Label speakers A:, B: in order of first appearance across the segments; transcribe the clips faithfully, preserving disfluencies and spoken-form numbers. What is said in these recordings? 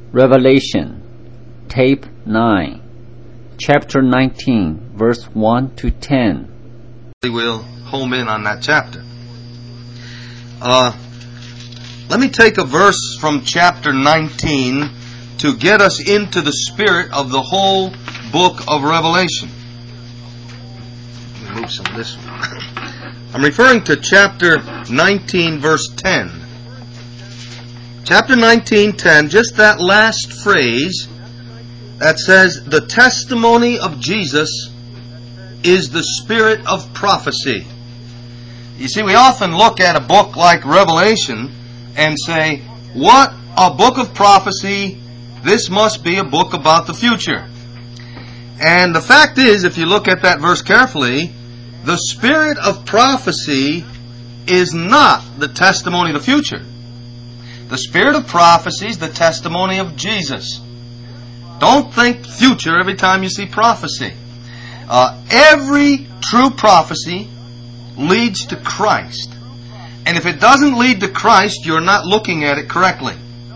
A: Revelation, Tape nine, Chapter nineteen, verse one to ten.
B: We'll home in on that chapter. Uh, let me take a verse from chapter nineteen to get us into the spirit of the whole book of Revelation. Let me move some of this one. I'm referring to chapter nineteen, verse ten. Chapter nineteen, ten, just that last phrase that says, the testimony of Jesus is the spirit of prophecy. You see, we often look at a book like Revelation and say, what a book of prophecy, this must be a book about the future. And the fact is, if you look at that verse carefully, the spirit of prophecy is not the testimony of the future. The spirit of prophecy is the testimony of Jesus. Don't think future every time you see prophecy. Uh, every true prophecy leads to Christ. And if it doesn't lead to Christ, you're not looking at it correctly.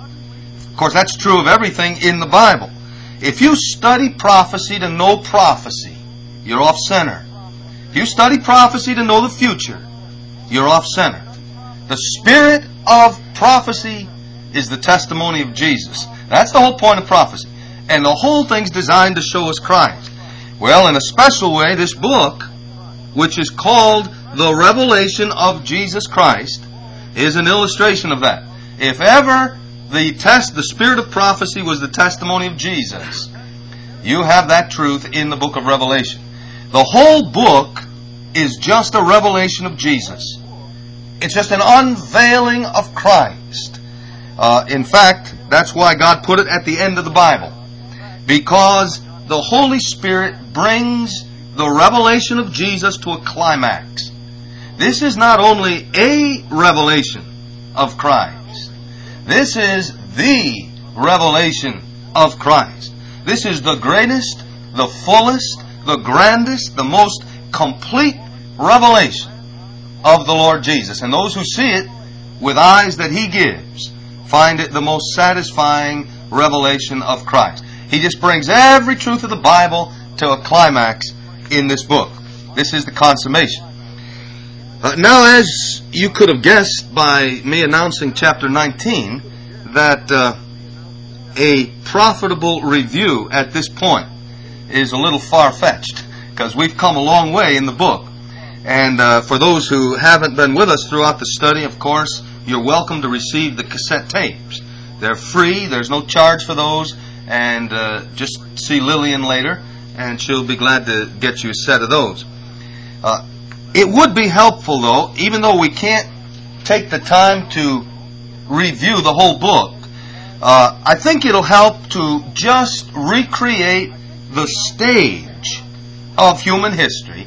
B: Of course, that's true of everything in the Bible. If you study prophecy to know prophecy, you're off center. If you study prophecy to know the future, you're off center. The spirit of prophecy is the testimony of Jesus. That's the whole point of prophecy. And the whole thing's designed to show us Christ. Well, in a special way, this book, which is called The Revelation of Jesus Christ, is an illustration of that. If ever the test, the spirit of prophecy was the testimony of Jesus, you have that truth in the book of Revelation. The whole book is just a revelation of Jesus. It's just an unveiling of Christ. Uh, in fact, that's why God put it at the end of the Bible. Because the Holy Spirit brings the revelation of Jesus to a climax. This is not only a revelation of Christ. This is the revelation of Christ. This is the greatest, the fullest, the grandest, the most complete revelation of the Lord Jesus. And those who see it with eyes that He gives find it the most satisfying revelation of Christ. He just brings every truth of the Bible to a climax in this book. This is the consummation. Uh, now, as you could have guessed by me announcing chapter nineteen, that uh, a profitable review at this point is a little far-fetched, because we've come a long way in the book. And uh, for those who haven't been with us throughout the study, of course, you're welcome to receive the cassette tapes. They're free. There's no charge for those. And uh, just see Lillian later, and she'll be glad to get you a set of those. Uh, it would be helpful, though, even though we can't take the time to review the whole book, uh, I think it'll help to just recreate the stage of human history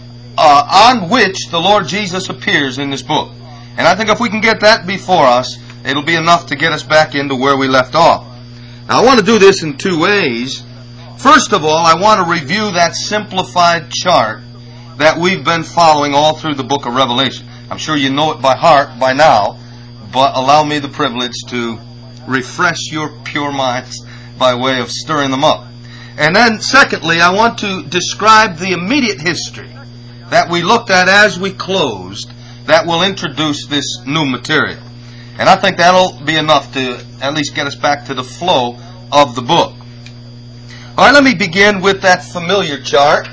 B: uh, on which the Lord Jesus appears in this book. And I think if we can get that before us, it'll be enough to get us back into where we left off. Now, I want to do this in two ways. First of all, I want to review that simplified chart that we've been following all through the book of Revelation. I'm sure you know it by heart by now, but allow me the privilege to refresh your pure minds by way of stirring them up. And then, secondly, I want to describe the immediate history that we looked at as we closed that will introduce this new material. And I think that'll be enough to at least get us back to the flow of the book. All right, let me begin with that familiar chart.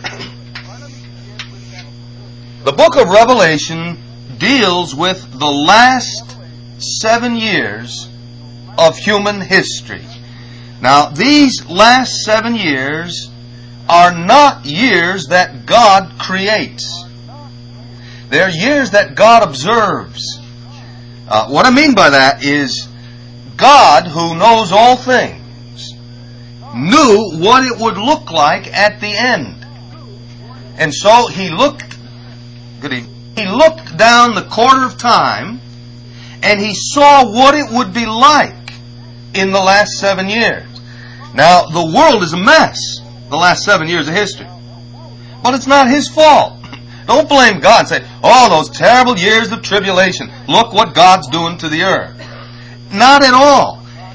B: The book of Revelation deals with the last seven years of human history. Now, these last seven years are not years that God creates. They're years that God observes. Uh, what I mean by that is God, who knows all things, knew what it would look like at the end. And so He looked, good evening, He looked down the corridor of time and He saw what it would be like in the last seven years. Now, the world is a mess, the last seven years of history. But it's not His fault. Don't blame God and say, oh, those terrible years of tribulation. Look what God's doing to the earth. Not at all.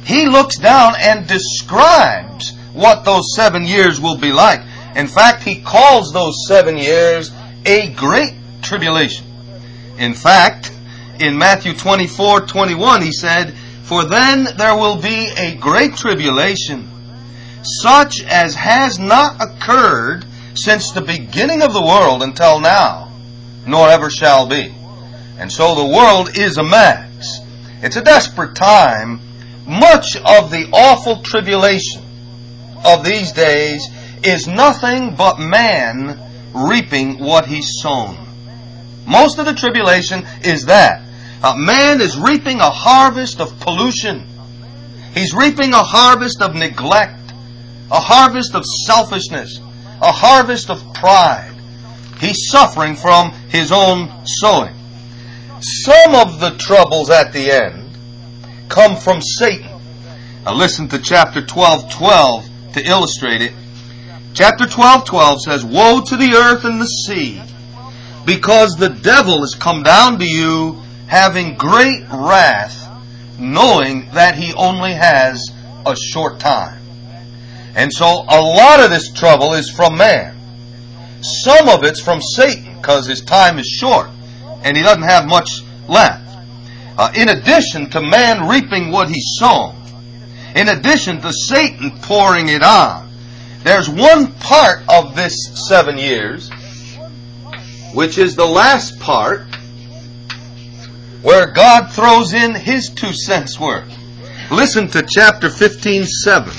B: he looks down and describes what those seven years will be like. In fact, he calls those seven years a great tribulation. In fact, in Matthew twenty-four twenty-one, he said, "For then there will be a great tribulation, such as has not occurred since the beginning of the world until now, nor ever shall be." And so the world is a mess. It's a desperate time. Much of the awful tribulation of these days is nothing but man reaping what he's sown. Most of the tribulation is that. Uh, man is reaping a harvest of pollution. He's reaping a harvest of neglect, a harvest of selfishness, a harvest of pride. He's suffering from his own sowing. Some of the troubles at the end come from Satan. Now listen to chapter twelve twelve to illustrate it. Chapter twelve twelve says, "Woe to the earth and the sea, because the devil has come down to you, having great wrath, knowing that he only has a short time." And so a lot of this trouble is from man. Some of it's from Satan, because his time is short and he doesn't have much left. Uh, in addition to man reaping what he's sown, in addition to Satan pouring it on, there's one part of this seven years, which is the last part, where God throws in His two cents worth. Listen to chapter fifteen seven.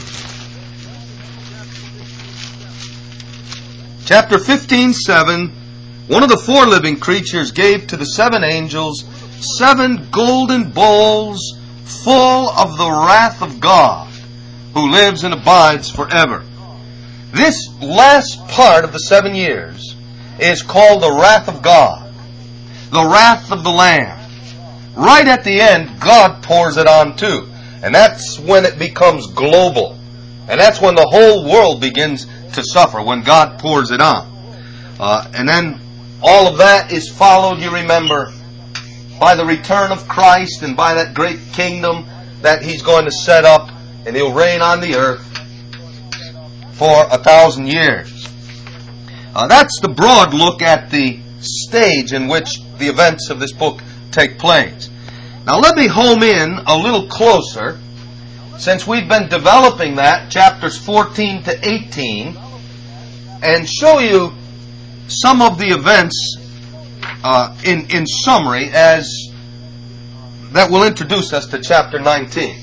B: Chapter fifteen seven, one of the four living creatures gave to the seven angels seven golden bowls full of the wrath of God, who lives and abides forever. This last part of the seven years is called the wrath of God, the wrath of the Lamb. Right at the end, God pours it on too. And that's when it becomes global. And that's when the whole world begins to suffer, when God pours it on. Uh, and then all of that is followed, you remember, by the return of Christ and by that great kingdom that He's going to set up, and He'll reign on the earth for a thousand years. Uh, that's the broad look at the stage in which the events of this book take place. Now let me home in a little closer, since we've been developing that, chapters fourteen to eighteen, and show you some of the events uh, in, in summary as that will introduce us to chapter nineteen.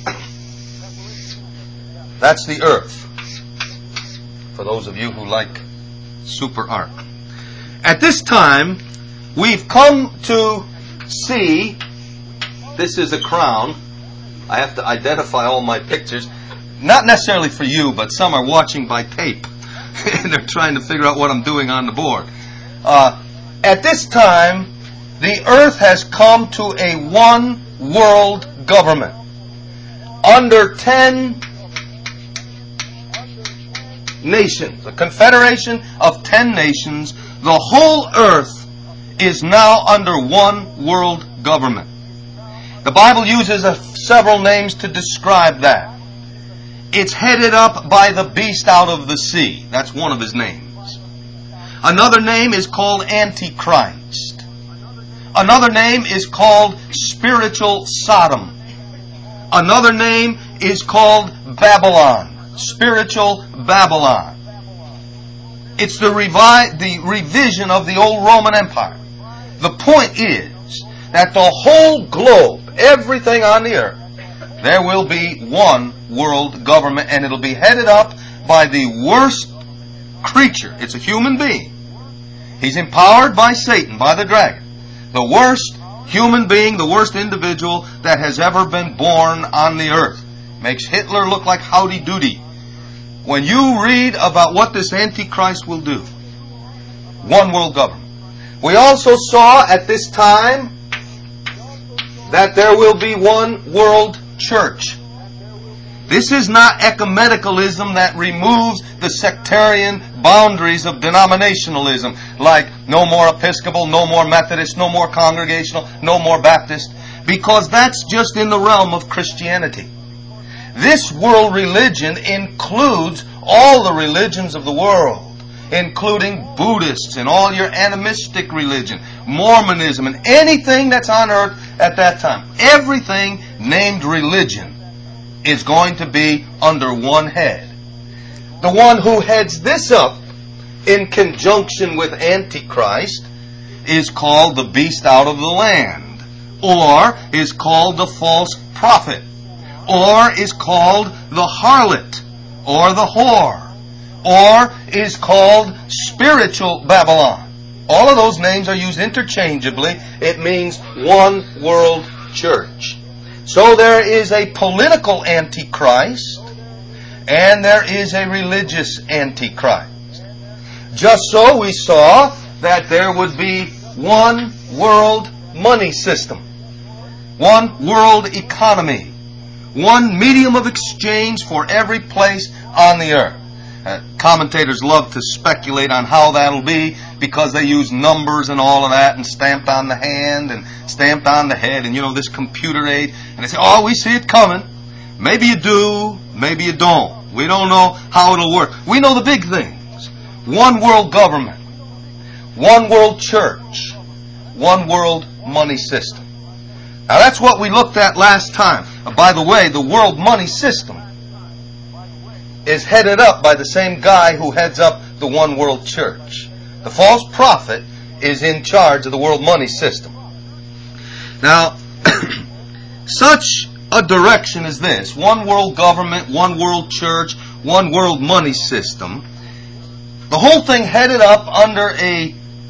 B: That's the earth, for those of you who like super arc. At this time, we've come to see, this is a crown. I have to identify all my pictures. Not necessarily for you, but some are watching by tape. And they're trying to figure out what I'm doing on the board. Uh, at this time, the earth has come to a one world government. Under ten nations, a confederation of ten nations, the whole earth is now under one world government. The Bible uses a, several names to describe that. It's headed up by the beast out of the sea. That's one of his names. Another name is called Antichrist. Another name is called Spiritual Sodom. Another name is called Babylon. Spiritual Babylon. It's the, revi- the revision of the old Roman Empire. The point is that the whole globe, everything on the earth, there will be one world government, and it'll be headed up by the worst creature. It's a human being. He's empowered by Satan, by the dragon. The worst human being, the worst individual that has ever been born on the earth. Makes Hitler look like Howdy Doody. When you read about what this Antichrist will do, one world government. We also saw at this time that there will be one world church. This is not ecumenicalism that removes the sectarian boundaries of denominationalism, like no more Episcopal, no more Methodist, no more Congregational, no more Baptist, because that's just in the realm of Christianity. This world religion includes all the religions of the world, including Buddhists and all your animistic religion, Mormonism, and anything that's on earth at that time. Everything named religion is going to be under one head. The one who heads this up in conjunction with Antichrist is called the beast out of the land, or is called the false prophet, or is called the harlot, or the whore, or is called spiritual Babylon. All of those names are used interchangeably. It means one world church. So there is a political antichrist, and there is a religious antichrist. Just so we saw that there would be one world money system, one world economy, one medium of exchange for every place on the earth. Uh, commentators love to speculate on how that'll be because they use numbers and all of that, and stamped on the hand and stamped on the head, and you know, this computer age, and they say, oh, we see it coming. Maybe you do, maybe you don't. We don't know how it'll work. We know the big things. One world government, one world church, one world money system. Now that's what we looked at last time. Uh, by the way, the world money system is headed up by the same guy who heads up the one world church. The false prophet is in charge of the world money system. Now, such a direction as this, one world government, one world church, one world money system, the whole thing headed up under a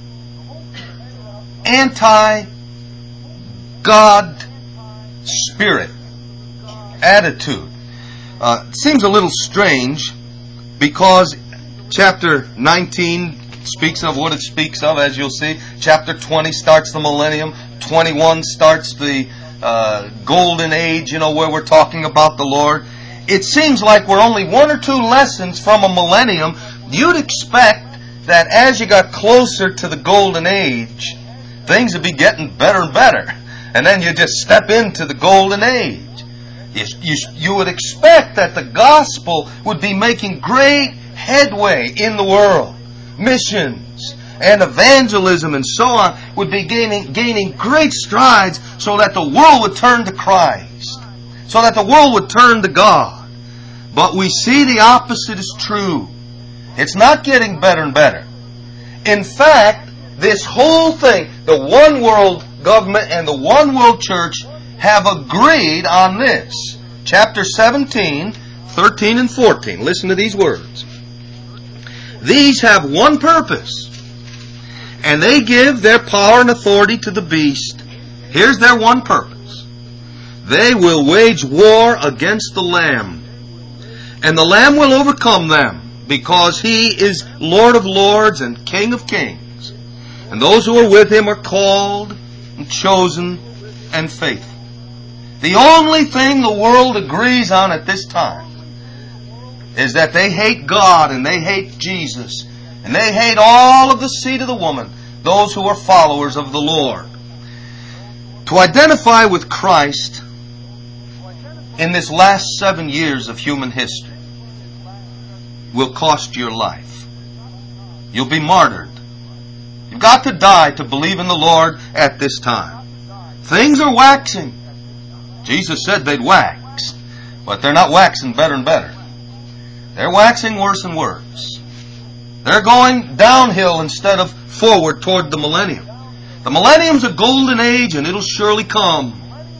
B: anti-God spirit attitude. Uh, it seems a little strange because chapter nineteen speaks of what it speaks of, as you'll see. Chapter twenty starts the millennium. twenty-one starts the uh, golden age, you know, where we're talking about the Lord. It seems like we're only one or two lessons from a millennium. You'd expect that as you got closer to the golden age, things would be getting better and better. And then you just step into the golden age. You, you, you would expect that the gospel would be making great headway in the world. Missions and evangelism and so on would be gaining, gaining great strides so that the world would turn to Christ, so that the world would turn to God. But we see the opposite is true. It's not getting better and better. In fact, this whole thing, the one world government and the one world church, have agreed on this. Chapter seventeen, thirteen and fourteen. Listen to these words. These have one purpose, and they give their power and authority to the beast. Here's their one purpose. They will wage war against the Lamb, and the Lamb will overcome them, because He is Lord of lords and King of kings. And those who are with Him are called and chosen and faithful. The only thing the world agrees on at this time is that they hate God and they hate Jesus and they hate all of the seed of the woman, those who are followers of the Lord. To identify with Christ in this last seven years of human history will cost your life. You'll be martyred. You've got to die to believe in the Lord at this time. Things are waxing. Jesus said they'd wax, but they're not waxing better and better. They're waxing worse and worse. They're going downhill instead of forward toward the millennium. The millennium's a golden age, and it'll surely come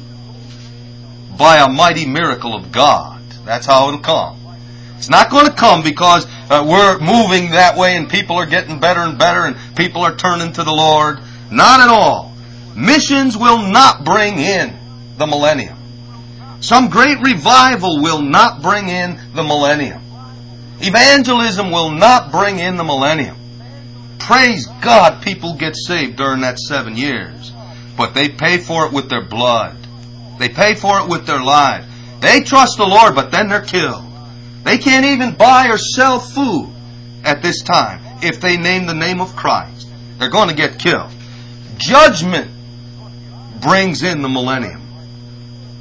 B: by a mighty miracle of God. That's how it'll come. It's not going to come because uh, we're moving that way and people are getting better and better and people are turning to the Lord. Not at all. Missions will not bring in the millennium. Some great revival will not bring in the millennium. Evangelism will not bring in the millennium. Praise God, people get saved during that seven years. But they pay for it with their blood. They pay for it with their lives. They trust the Lord, but then they're killed. They can't even buy or sell food at this time if they name the name of Christ. They're going to get killed. Judgment brings in the millennium.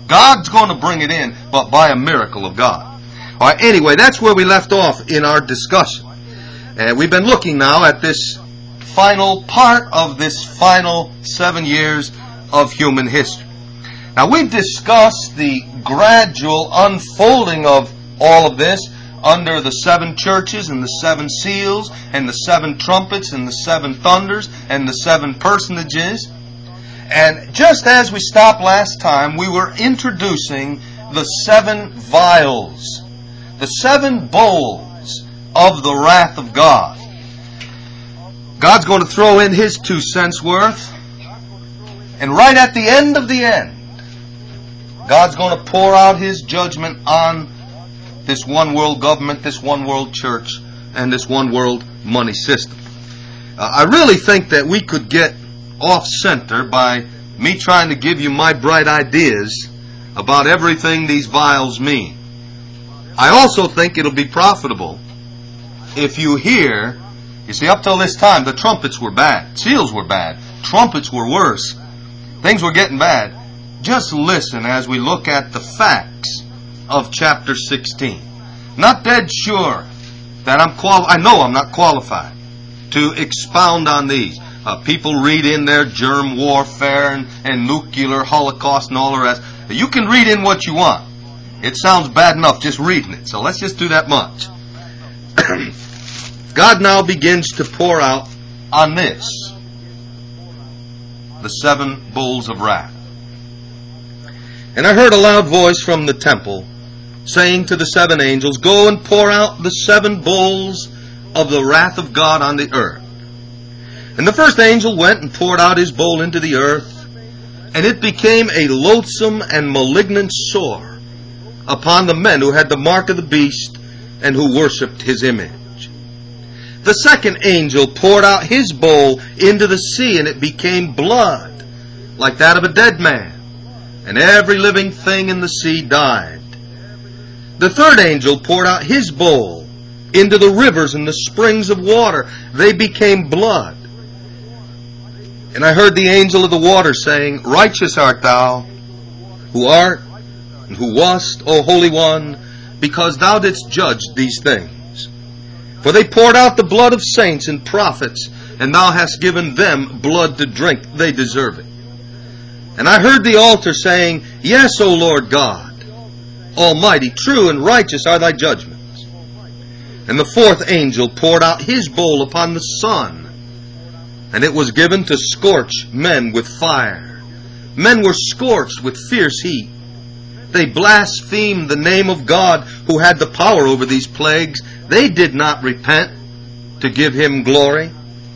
B: God's going to bring it in, but by a miracle of God. All right, anyway, that's where we left off in our discussion. And we've been looking now at this final part of this final seven years of human history. Now, we've discussed the gradual unfolding of all of this under the seven churches and the seven seals and the seven trumpets and the seven thunders and the seven personages. And just as we stopped last time, we were introducing the seven vials, the seven bowls of the wrath of God. God's going to throw in His two cents worth. And right at the end of the end, God's going to pour out His judgment on this one world government, this one world church, and this one world money system. Uh, I really think that we could get off center by me trying to give you my bright ideas about everything these vials mean. I also think it'll be profitable if you hear, you see, up till this time, the trumpets were bad. Seals were bad. Trumpets were worse. Things were getting bad. Just listen as we look at the facts of chapter sixteen. Not dead sure that I'm qual. I know I'm not qualified to expound on these. Uh, people read in there germ warfare and, and nuclear holocaust and all the rest. You can read in what you want. It sounds bad enough just reading it. So let's just do that much. God now begins to pour out on this the seven bowls of wrath. And I heard a loud voice from the temple saying to the seven angels, "Go and pour out the seven bowls of the wrath of God on the earth." And the first angel went and poured out his bowl into the earth, and it became a loathsome and malignant sore upon the men who had the mark of the beast and who worshipped his image. The second angel poured out his bowl into the sea, and it became blood, like that of a dead man, and every living thing in the sea died. The third angel poured out his bowl into the rivers and the springs of water. They became blood. And I heard the angel of the water saying, "Righteous art thou, who art and who wast, O Holy One, because thou didst judge these things. For they poured out the blood of saints and prophets, and thou hast given them blood to drink. They deserve it." And I heard the altar saying, "Yes, O Lord God, Almighty, true and righteous are thy judgments." And the fourth angel poured out his bowl upon the sun, and it was given to scorch men with fire. Men were scorched with fierce heat. They blasphemed the name of God who had the power over these plagues. They did not repent to give Him glory.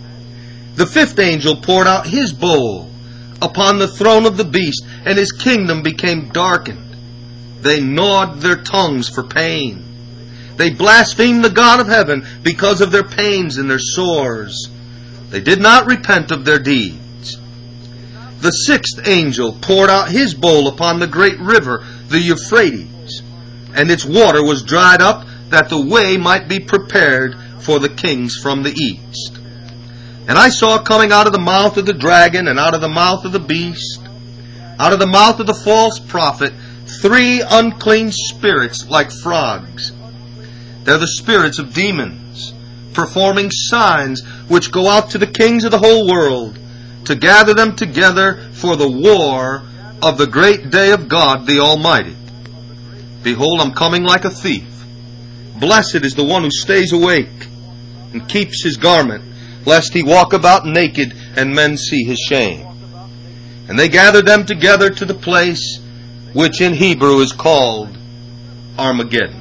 B: The fifth angel poured out his bowl upon the throne of the beast, and his kingdom became darkened. They gnawed their tongues for pain. They blasphemed the God of heaven because of their pains and their sores. They did not repent of their deeds. The sixth angel poured out his bowl upon the great river, the Euphrates, and its water was dried up, that the way might be prepared for the kings from the east. And I saw coming out of the mouth of the dragon, and out of the mouth of the beast, out of the mouth of the false prophet, three unclean spirits like frogs. They're the spirits of demons, performing signs which go out to the kings of the whole world, to gather them together for the war of the great day of God the Almighty. Behold, I'm coming like a thief. Blessed is the one who stays awake and keeps his garment, lest he walk about naked and men see his shame. And they gathered them together to the place which in Hebrew is called Armageddon.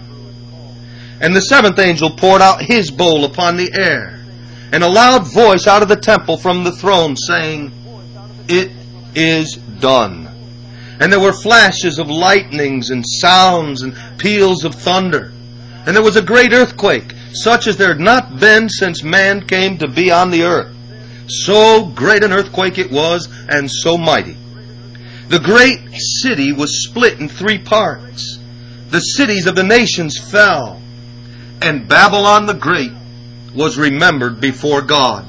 B: And the seventh angel poured out his bowl upon the air, and a loud voice out of the temple from the throne saying, "It is done." And there were flashes of lightnings and sounds and peals of thunder. And there was a great earthquake, such as there had not been since man came to be on the earth. So great an earthquake it was, and so mighty. The great city was split in three parts. The cities of the nations fell, and Babylon the Great was remembered before God,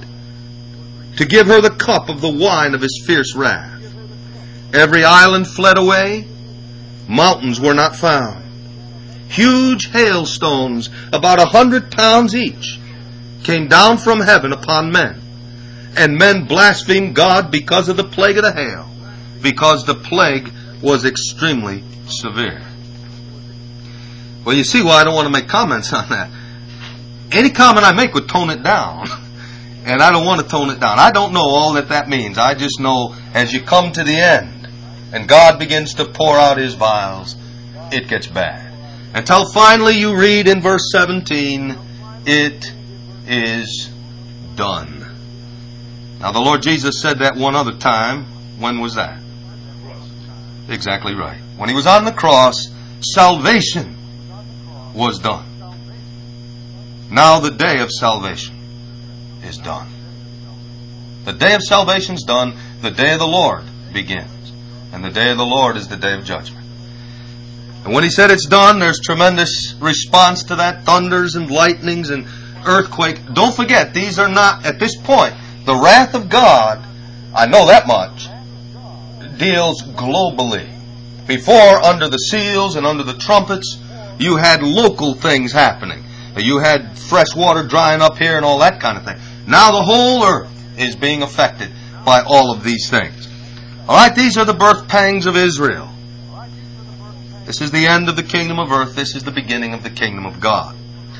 B: to give her the cup of the wine of His fierce wrath. Every island fled away, mountains were not found. Huge hailstones, about a hundred pounds each, came down from heaven upon men. And men blasphemed God because of the plague of the hail, because the plague was extremely severe. Well, you see why I don't want to make comments on that. Any comment I make would tone it down. And I don't want to tone it down. I don't know all that that means. I just know as you come to the end and God begins to pour out His vials, it gets bad. Until finally you read in verse seventeen, it is done. Now the Lord Jesus said that one other time. When was that? Exactly right. When He was on the cross, salvation was done. Now the day of salvation is done. The day of salvation is done. The day of the Lord begins. And the day of the Lord is the day of judgment. And when He said it's done, there's tremendous response to that. Thunders and lightnings and earthquake. Don't forget, these are not, at this point, the wrath of God, I know that much, deals globally. Before, under the seals and under the trumpets, you had local things happening. You had fresh water drying up here and all that kind of thing. Now the whole earth is being affected by all of these things. Alright, these are the birth pangs of Israel. This is the end of the kingdom of earth. This is the beginning of the kingdom of God.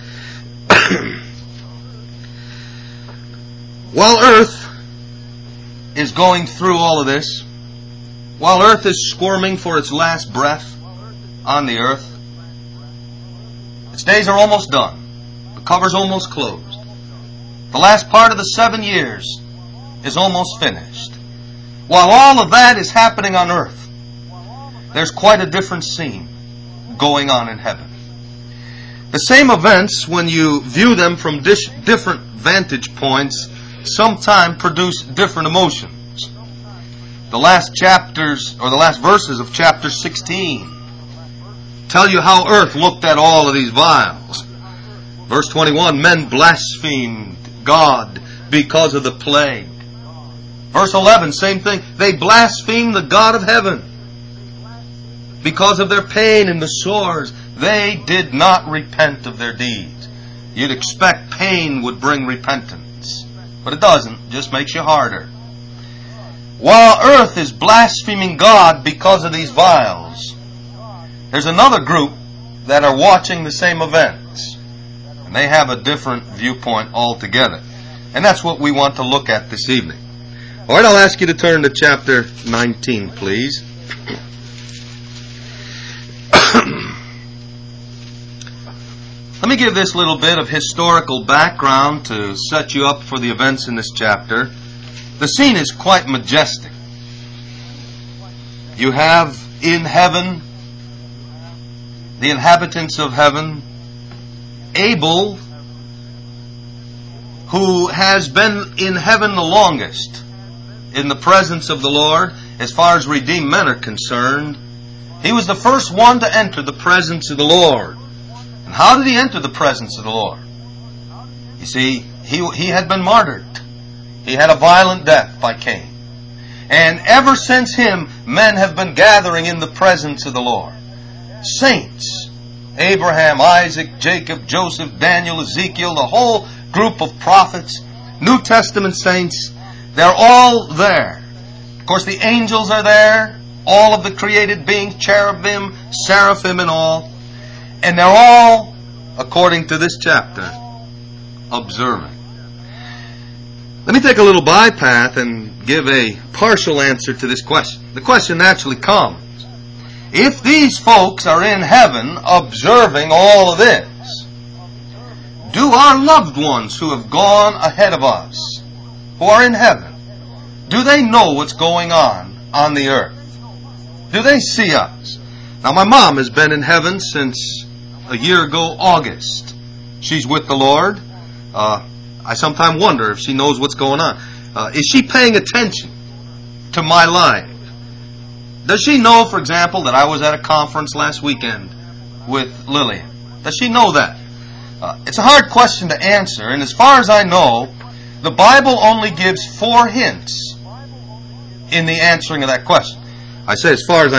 B: While earth is going through all of this, while earth is squirming for its last breath on the earth, its days are almost done. The cover's almost closed. The last part of the seven years is almost finished. While all of that is happening on earth, there's quite a different scene going on in heaven. The same events, when you view them from dis- different vantage points, sometimes produce different emotions. The last chapters, or the last verses of chapter sixteen, tell you how earth looked at all of these vials. Verse twenty-one, men blasphemed God because of the plague. Verse eleven, same thing. They blasphemed the God of heaven because of their pain and the sores. They did not repent of their deeds. You'd expect pain would bring repentance, but it doesn't. It just makes you harder. While earth is blaspheming God because of these vials, there's another group that are watching the same events, and they have a different viewpoint altogether. And that's what we want to look at this evening. All right, I'll ask you to turn to chapter nineteen, please. Let me give this little bit of historical background to set you up for the events in this chapter. The scene is quite majestic. You have in heaven, the inhabitants of heaven, Abel, who has been in heaven the longest, in the presence of the Lord, as far as redeemed men are concerned. He was the first one to enter the presence of the Lord. And how did he enter the presence of the Lord? You see, he, he had been martyred. He had a violent death by Cain. And ever since him, men have been gathering in the presence of the Lord. Saints, Abraham, Isaac, Jacob, Joseph, Daniel, Ezekiel, the whole group of prophets, New Testament saints, they're all there. Of course, the angels are there, all of the created beings, cherubim, seraphim and all. And they're all, according to this chapter, observing. Let me take a little bypath and give a partial answer to this question. The question naturally comes, if these folks are in heaven observing all of this, do our loved ones who have gone ahead of us, who are in heaven, do they know what's going on on the earth? Do they see us? Now, my mom has been in heaven since a year ago, August. She's with the Lord. Uh, I sometimes wonder if she knows what's going on. Uh, is she paying attention to my life? Does she know, for example, that I was at a conference last weekend with Lillian? Does she know that? Uh, it's a hard question to answer, and as far as I know, the Bible only gives four hints in the answering of that question. I say as far as I know.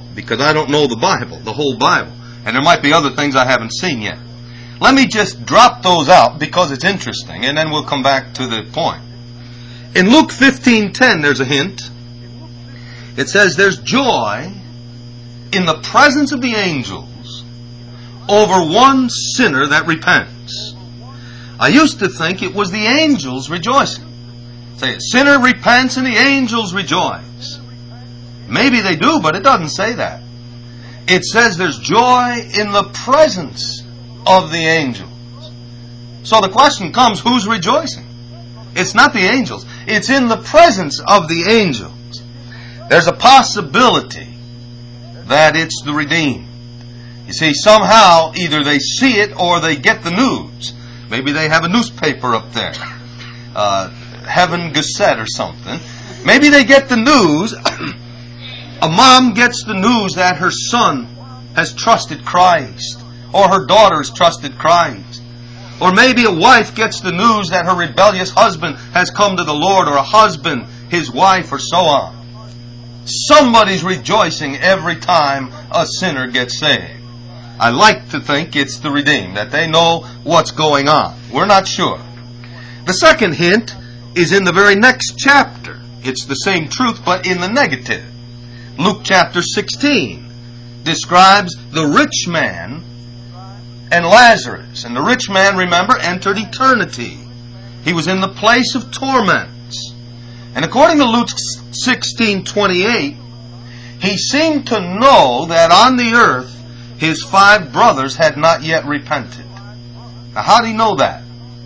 B: because I don't know the Bible, the whole Bible. And there might be other things I haven't seen yet. Let me just drop those out because it's interesting, and then we'll come back to the point. In Luke fifteen ten, there's a hint. It says there's joy in the presence of the angels over one sinner that repents. I used to think it was the angels rejoicing. Say, a sinner repents and the angels rejoice. Maybe they do, but it doesn't say that. It says there's joy in the presence of the angels. So the question comes, who's rejoicing? It's not the angels. It's in the presence of the angels. There's a possibility that it's the redeemed. You see, somehow either they see it or they get the news. Maybe they have a newspaper up there, uh, Heaven Gazette or something. Maybe they get the news. A mom gets the news that her son has trusted Christ, or her daughter has trusted Christ. Or maybe a wife gets the news that her rebellious husband has come to the Lord, or a husband, his wife, or so on. Somebody's rejoicing every time a sinner gets saved. I like to think it's the redeemed, that they know what's going on. We're not sure. The second hint is in the very next chapter. It's the same truth, but in the negative. Luke chapter sixteen describes the rich man and Lazarus. And the rich man, remember, entered eternity. He was in the place of torments. And according to Luke sixteen twenty-eight, he seemed to know that on the earth his five brothers had not yet repented. Now, how do he know that?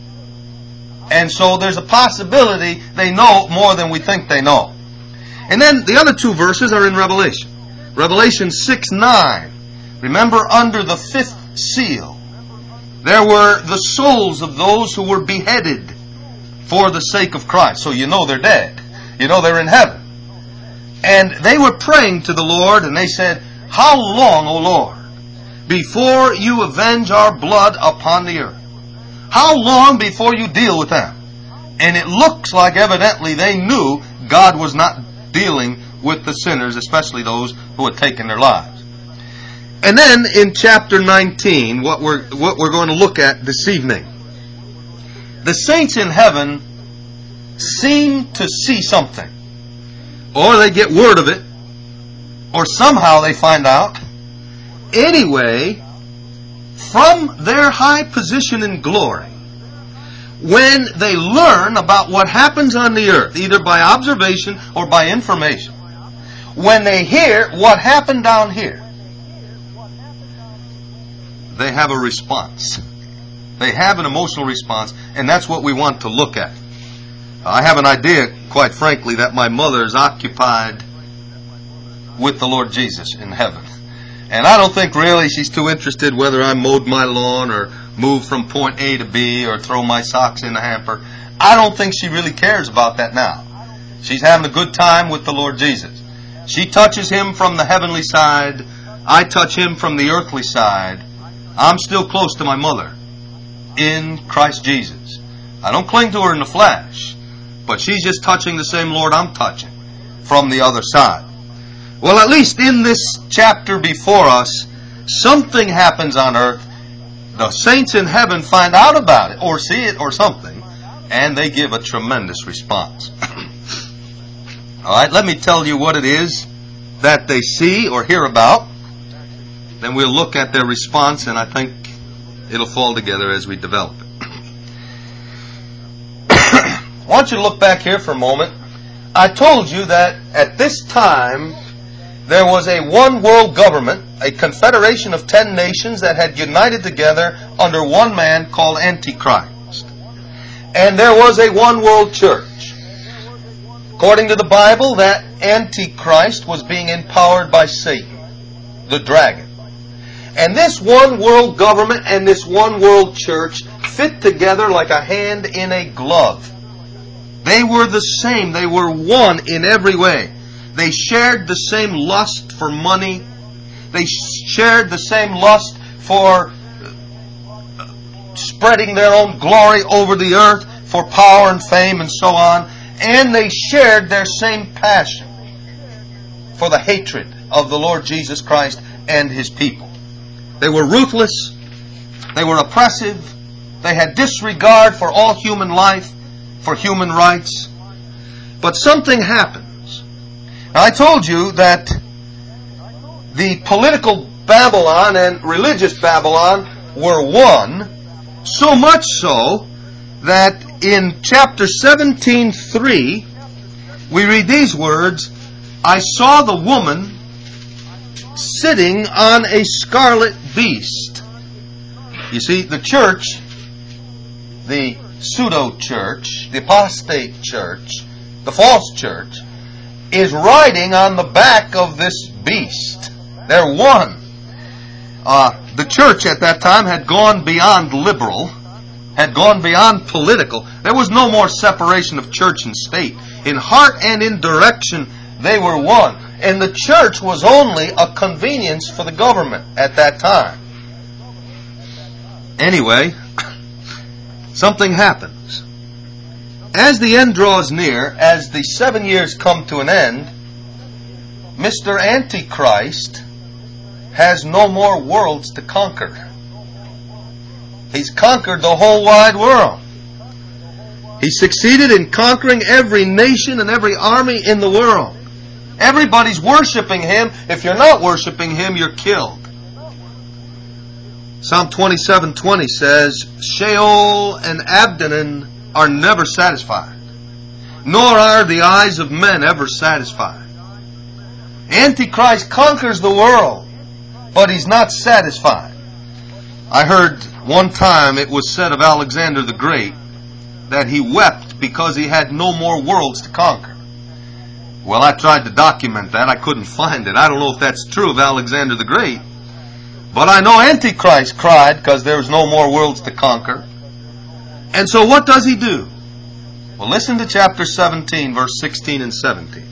B: And so there's a possibility they know more than we think they know. And then the other two verses are in Revelation. Revelation six nine. Remember, under the fifth seal, there were the souls of those who were beheaded for the sake of Christ. So you know they're dead. You know they're in heaven. And they were praying to the Lord, and they said, "How long, O Lord, before you avenge our blood upon the earth? How long before you deal with them?" And it looks like evidently they knew God was not dealing with the sinners, especially those who had taken their lives. And then in chapter nineteen, what we're what we're going to look at this evening, the saints in heaven seem to see something, or they get word of it, or somehow they find out. Anyway, from their high position in glory, when they learn about what happens on the earth, either by observation or by information, when they hear what happened down here, they have a response. They have an emotional response, and that's what we want to look at. I have an idea, quite frankly, that my mother is occupied with the Lord Jesus in heaven. And I don't think really she's too interested whether I mowed my lawn or moved from point A to B or throw my socks in the hamper. I don't think she really cares about that now. She's having a good time with the Lord Jesus. She touches Him from the heavenly side. I touch Him from the earthly side. I'm still close to my mother in Christ Jesus. I don't cling to her in the flesh, but she's just touching the same Lord I'm touching from the other side. Well, at least in this chapter before us, something happens on earth. The saints in heaven find out about it, or see it, or something, and they give a tremendous response. All right, let me tell you what it is that they see or hear about. Then we'll look at their response, and I think it'll fall together as we develop it. I want you to look back here for a moment. I told you that at this time there was a one world government, a confederation of ten nations that had united together under one man called Antichrist. And there was a one world church. According to the Bible, that Antichrist was being empowered by Satan, the dragon. And this one world government and this one world church fit together like a hand in a glove. They were the same. They were one in every way. They shared the same lust for money. They shared the same lust for spreading their own glory over the earth, for power and fame and so on. And they shared their same passion for the hatred of the Lord Jesus Christ and His people. They were ruthless. They were oppressive. They had disregard for all human life, for human rights. But something happens. Now, I told you that the political Babylon and religious Babylon were one, so much so that in chapter seventeen three, we read these words, I saw the woman sitting on a scarlet beast. You see, the church, the pseudo-church, the apostate church, the false church, is riding on the back of this beast. They're one. Uh, the church at that time had gone beyond liberal, had gone beyond political. There was no more separation of church and state. In heart and in direction, they were one. And the church was only a convenience for the government at that time. Anyway, something happens. As the end draws near, as the seven years come to an end, Mister Antichrist has no more worlds to conquer. He's conquered the whole wide world. He succeeded in conquering every nation and every army in the world. Everybody's worshiping him. If you're not worshiping him, you're killed. Psalm twenty-seven twenty says, Sheol and Abdon are never satisfied, nor are the eyes of men ever satisfied. Antichrist conquers the world, but he's not satisfied. I heard one time it was said of Alexander the Great that he wept because he had no more worlds to conquer. Well, I tried to document that. I couldn't find it. I don't know if that's true of Alexander the Great. But I know Antichrist cried because there was no more worlds to conquer. And so what does he do? Well, listen to chapter seventeen, verse sixteen and seventeen.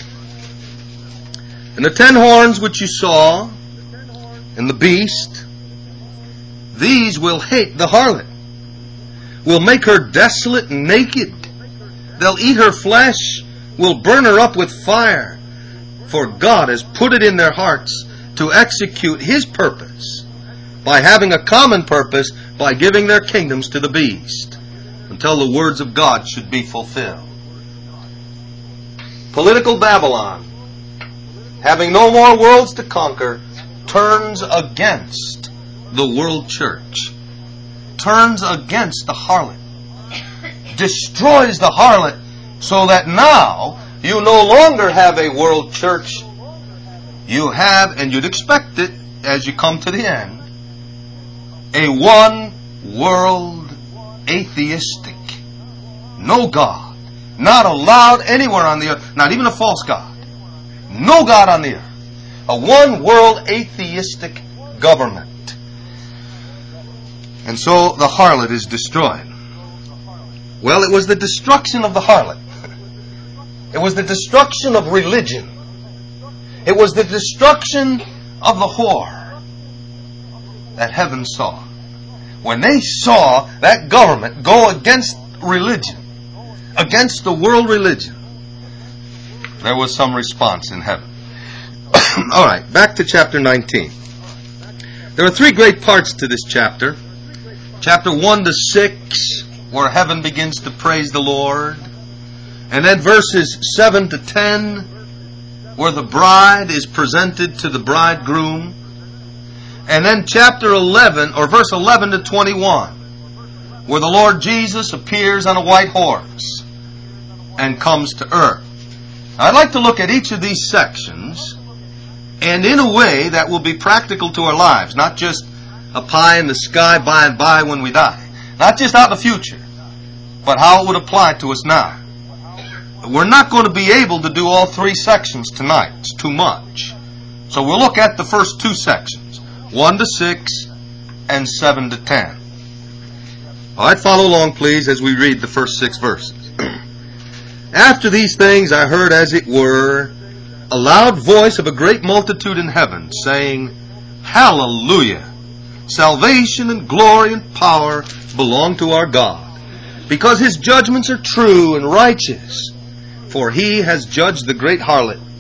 B: And the ten horns which you saw, and the beast, these will hate the harlot, will make her desolate and naked. They'll eat her flesh, will burn her up with fire. For God has put it in their hearts to execute His purpose by having a common purpose by giving their kingdoms to the beast until the words of God should be fulfilled. Political Babylon, having no more worlds to conquer, turns against the world church, turns against the harlot, destroys the harlot, so that now you no longer have a world church. You have, and you'd expect it as you come to the end, a one world atheistic, no God, not allowed anywhere on the earth, not even a false God, no God on the earth, a one world atheistic government. And so the harlot is destroyed. Well, it was the destruction of the harlot. It was the destruction of religion. It was the destruction of the whore that heaven saw. When they saw that government go against religion, against the world religion, there was some response in heaven. All right, back to chapter nineteen. There are three great parts to this chapter. Chapter one to six, where heaven begins to praise the Lord. And then verses seven to ten, where the bride is presented to the bridegroom. And then chapter eleven, or verse eleven to twenty-one, where the Lord Jesus appears on a white horse and comes to earth. I'd like to look at each of these sections, and in a way that will be practical to our lives, not just a pie in the sky by and by when we die. Not just out in the future, but how it would apply to us now. We're not going to be able to do all three sections tonight. It's too much. So we'll look at the first two sections, one to six and seven to ten. All right, follow along, please, as we read the first six verses. After these things I heard, as it were, a loud voice of a great multitude in heaven, saying, Hallelujah! Salvation and glory and power belong to our God, because His judgments are true and righteous. For He has judged the great harlot,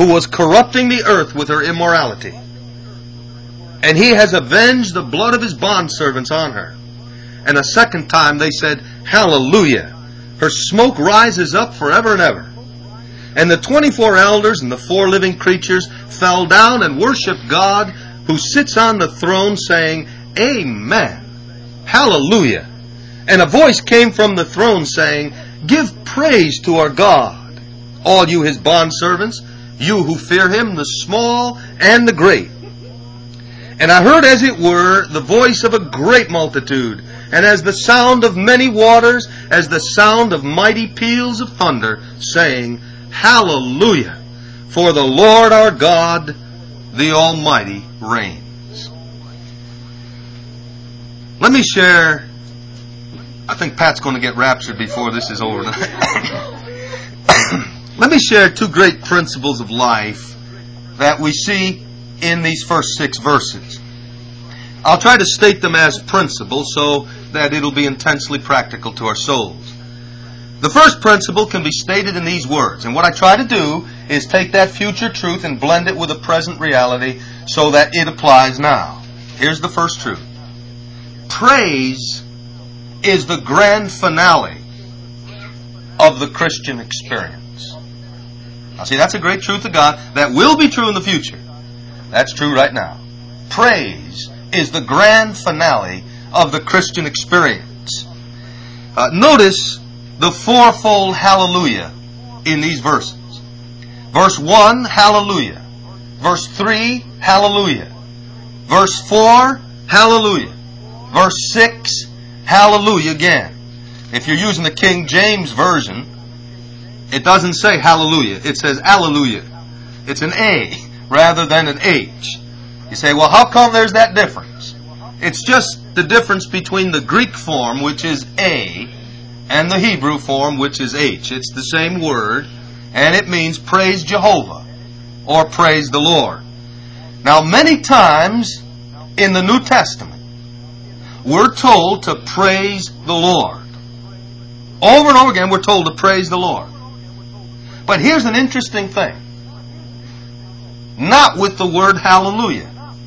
B: who was corrupting the earth with her immorality. And he has avenged the blood of his bondservants on her. And a second time they said, Hallelujah! Her smoke rises up forever and ever. And the twenty-four elders and the four living creatures fell down and worshiped God who sits on the throne, saying, Amen! Hallelujah! And a voice came from the throne saying, Give praise to our God, all you his bondservants, you who fear him, the small and the great. And I heard as it were the voice of a great multitude, and as the sound of many waters, as the sound of mighty peals of thunder, saying, Hallelujah! For the Lord our God, the Almighty, reigns. Let me share, I think Pat's going to get raptured before this is over tonight. Let me share two great principles of life that we see in these first six verses. I'll try to state them as principles so that it'll be intensely practical to our souls. The first principle can be stated in these words, and what I try to do is take that future truth and blend it with a present reality so that it applies now. Here's the first truth. Praise is the grand finale of the Christian experience. Now see, that's a great truth of God that will be true in the future. That's true right now. Praise is the grand finale of the Christian experience. Uh, notice the fourfold hallelujah in these verses. Verse one, hallelujah. Verse three, hallelujah. Verse four, hallelujah. Verse six, hallelujah again. If you're using the King James Version, it doesn't say hallelujah. It says alleluia. It's an A rather than an H. You say, well, how come there's that difference? It's just the difference between the Greek form, which is A, and the Hebrew form, which is H. It's the same word, and it means praise Jehovah, or praise the Lord. Now, many times in the New Testament, we're told to praise the Lord. Over and over again, we're told to praise the Lord. But here's an interesting thing. Not with the word hallelujah.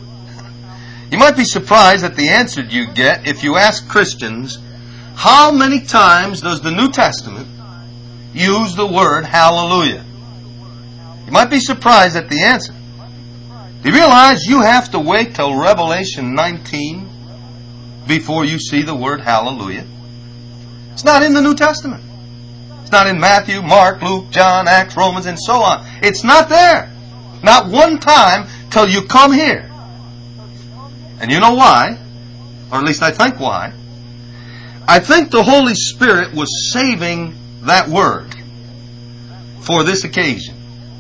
B: You might be surprised at the answer you get if you ask Christians, how many times does the New Testament use the word hallelujah? You might be surprised at the answer. Do you realize you have to wait till Revelation nineteen before you see the word hallelujah? It's not in the New Testament. It's not in Matthew, Mark, Luke, John, Acts, Romans, and so on. It's not there. Not one time till you come here. And you know why? Or at least I think why. I think the Holy Spirit was saving that word for this occasion.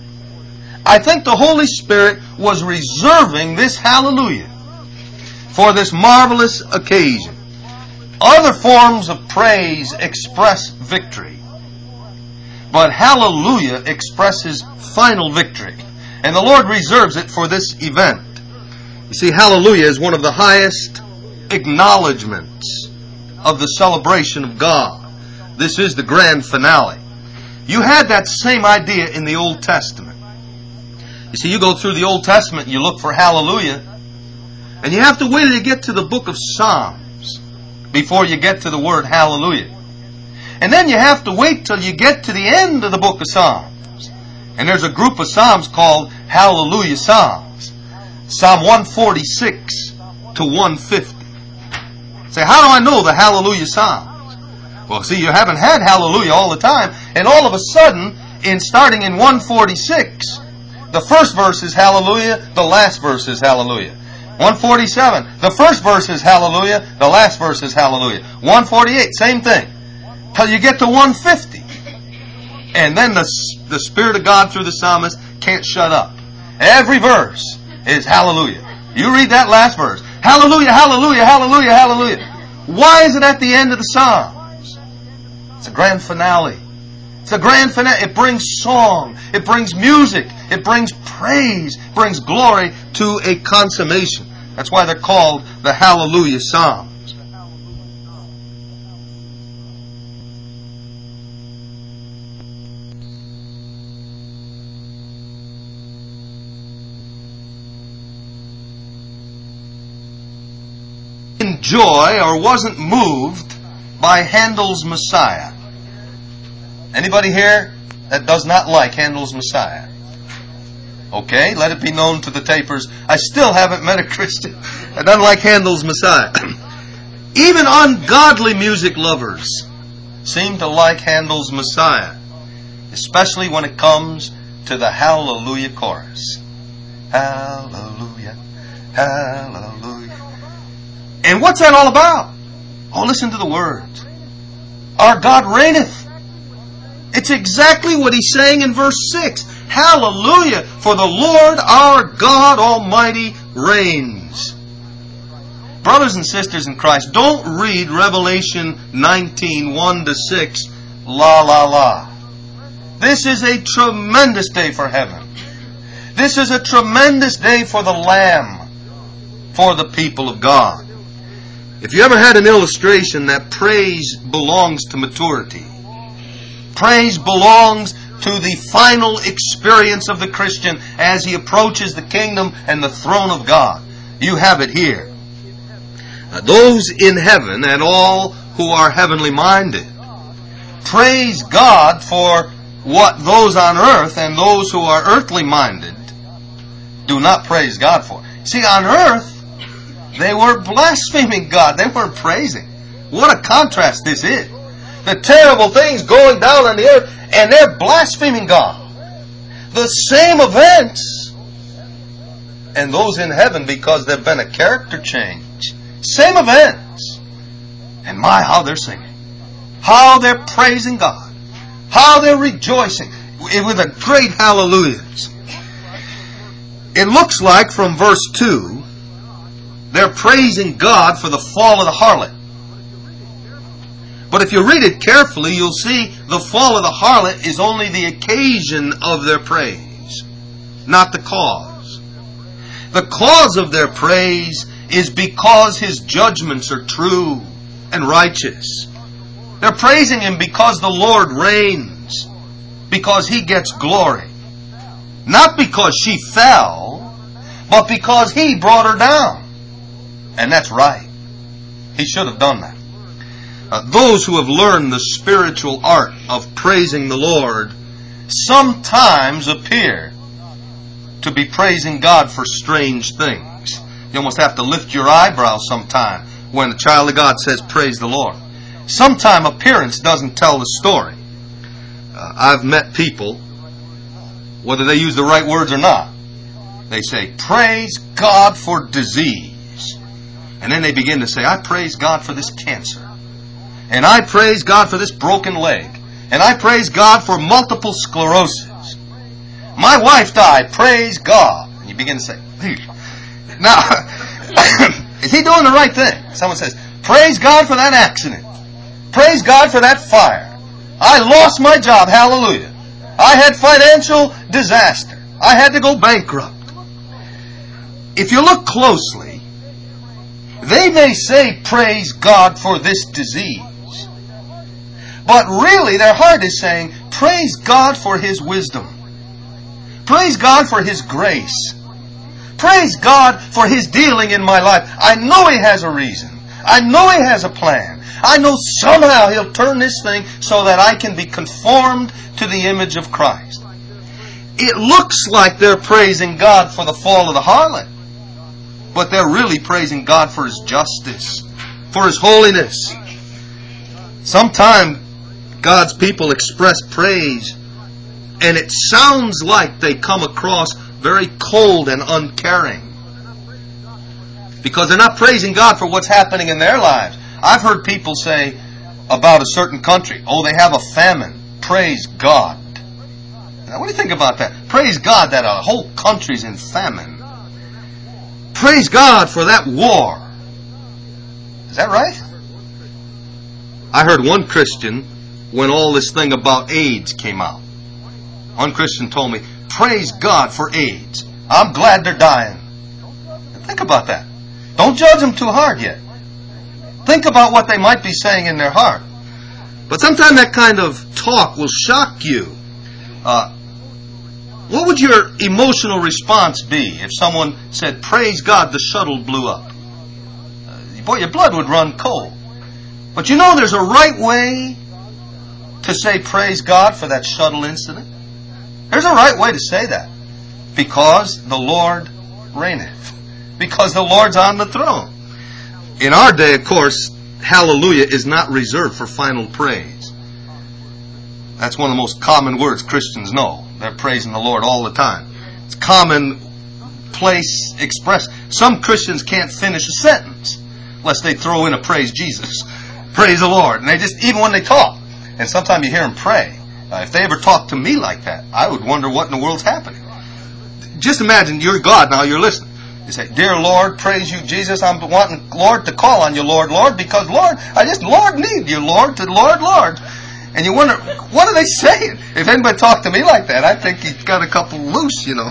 B: I think the Holy Spirit was reserving this hallelujah for this marvelous occasion. Other forms of praise express victory, but hallelujah expresses final victory. And the Lord reserves it for this event. You see, hallelujah is one of the highest acknowledgments of the celebration of God. This is the grand finale. You had that same idea in the Old Testament. You see, you go through the Old Testament and you look for hallelujah, and you have to wait till you get to the book of Psalms before you get to the word hallelujah. And then you have to wait till you get to the end of the book of Psalms. And there's a group of Psalms called Hallelujah Psalms. Psalm one forty-six to one fifty. Say, how do I know the Hallelujah Psalms? Well, see, you haven't had Hallelujah all the time. And all of a sudden, in starting in one forty-six, the first verse is Hallelujah, the last verse is Hallelujah. one forty-seven, the first verse is Hallelujah, the last verse is Hallelujah. one forty-eight, same thing. Till you get to one fifty. And then the, the Spirit of God through the psalmist can't shut up. Every verse is hallelujah. You read that last verse. Hallelujah, hallelujah, hallelujah, hallelujah. Why is it at the end of the Psalms? It's a grand finale. It's a grand finale. It brings song. It brings music. It brings praise. It brings glory to a consummation. That's why they're called the Hallelujah Psalms. joy or wasn't moved by Handel's Messiah. Anybody here that does not like Handel's Messiah? Okay, let it be known to the tapers, I still haven't met a Christian that doesn't like Handel's Messiah. Even ungodly music lovers seem to like Handel's Messiah, especially when it comes to the Hallelujah chorus. Hallelujah, hallelujah. And what's that all about? Oh, listen to the words. Our God reigneth. It's exactly what he's saying in verse six. Hallelujah, for the Lord our God Almighty reigns. Brothers and sisters in Christ, don't read Revelation nineteen, one to six, la la la. This is a tremendous day for heaven. This is a tremendous day for the Lamb, for the people of God. If you ever had an illustration that praise belongs to maturity, praise belongs to the final experience of the Christian as he approaches the kingdom and the throne of God, you have it here. Uh, those in heaven and all who are heavenly minded praise God for what those on earth and those who are earthly minded do not praise God for. See, on earth, they were blaspheming God. They weren't praising. What a contrast this is. The terrible things going down on the earth, and they're blaspheming God. The same events, and those in heaven, because there's been a character change. Same events. And my, how they're singing. How they're praising God. How they're rejoicing with a great hallelujahs. It looks like from verse two, they're praising God for the fall of the harlot. But if you read it carefully, you'll see the fall of the harlot is only the occasion of their praise, not the cause. The cause of their praise is because his judgments are true and righteous. They're praising him because the Lord reigns, because he gets glory. Not because she fell, but because he brought her down. And that's right. He should have done that. Uh, those who have learned the spiritual art of praising the Lord sometimes appear to be praising God for strange things. You almost have to lift your eyebrows sometime when a child of God says, praise the Lord. Sometime appearance doesn't tell the story. Uh, I've met people, whether they use the right words or not, they say, praise God for disease. And then they begin to say, I praise God for this cancer. And I praise God for this broken leg. And I praise God for multiple sclerosis. My wife died, praise God. And you begin to say, now, is he doing the right thing? Someone says, praise God for that accident. Praise God for that fire. I lost my job, hallelujah. I had financial disaster. I had to go bankrupt. If you look closely, they may say, praise God for this disease. But really, their heart is saying, praise God for his wisdom. Praise God for his grace. Praise God for his dealing in my life. I know he has a reason. I know he has a plan. I know somehow he'll turn this thing so that I can be conformed to the image of Christ. It looks like they're praising God for the fall of the harlot, but they're really praising God for his justice, for his holiness. Sometimes God's people express praise, and it sounds like they come across very cold and uncaring, because they're not praising God for what's happening in their lives. I've heard people say about a certain country, oh, they have a famine. Praise God. Now, what do you think about that? Praise God that a whole country's in famine. Praise God for that war. Is that right? I heard one Christian, when all this thing about AIDS came out, one Christian told me, praise God for AIDS. I'm glad they're dying. Think about that. Don't judge them too hard yet. Think about what they might be saying in their heart. But sometimes that kind of talk will shock you. Uh, what would your emotional response be if someone said, praise God, the shuttle blew up? Uh, boy, your blood would run cold. But you know there's a right way to say praise God for that shuttle incident? There's a right way to say that. Because the Lord reigneth. Because the Lord's on the throne. In our day, of course, hallelujah is not reserved for final praise. That's one of the most common words Christians know. They're praising the Lord all the time. It's common place expressed. Some Christians can't finish a sentence unless they throw in a praise Jesus. Praise the Lord. And they just, even when they talk, and sometimes you hear them pray. Uh, if they ever talked to me like that, I would wonder what in the world's happening. Just imagine you're God now, you're listening. You say, dear Lord, praise you, Jesus. I'm wanting, Lord, to call on you, Lord, Lord, because, Lord, I just, Lord, need you, Lord, to Lord, Lord. And you wonder, what are they saying? If anybody talked to me like that, I think he's got a couple loose, you know.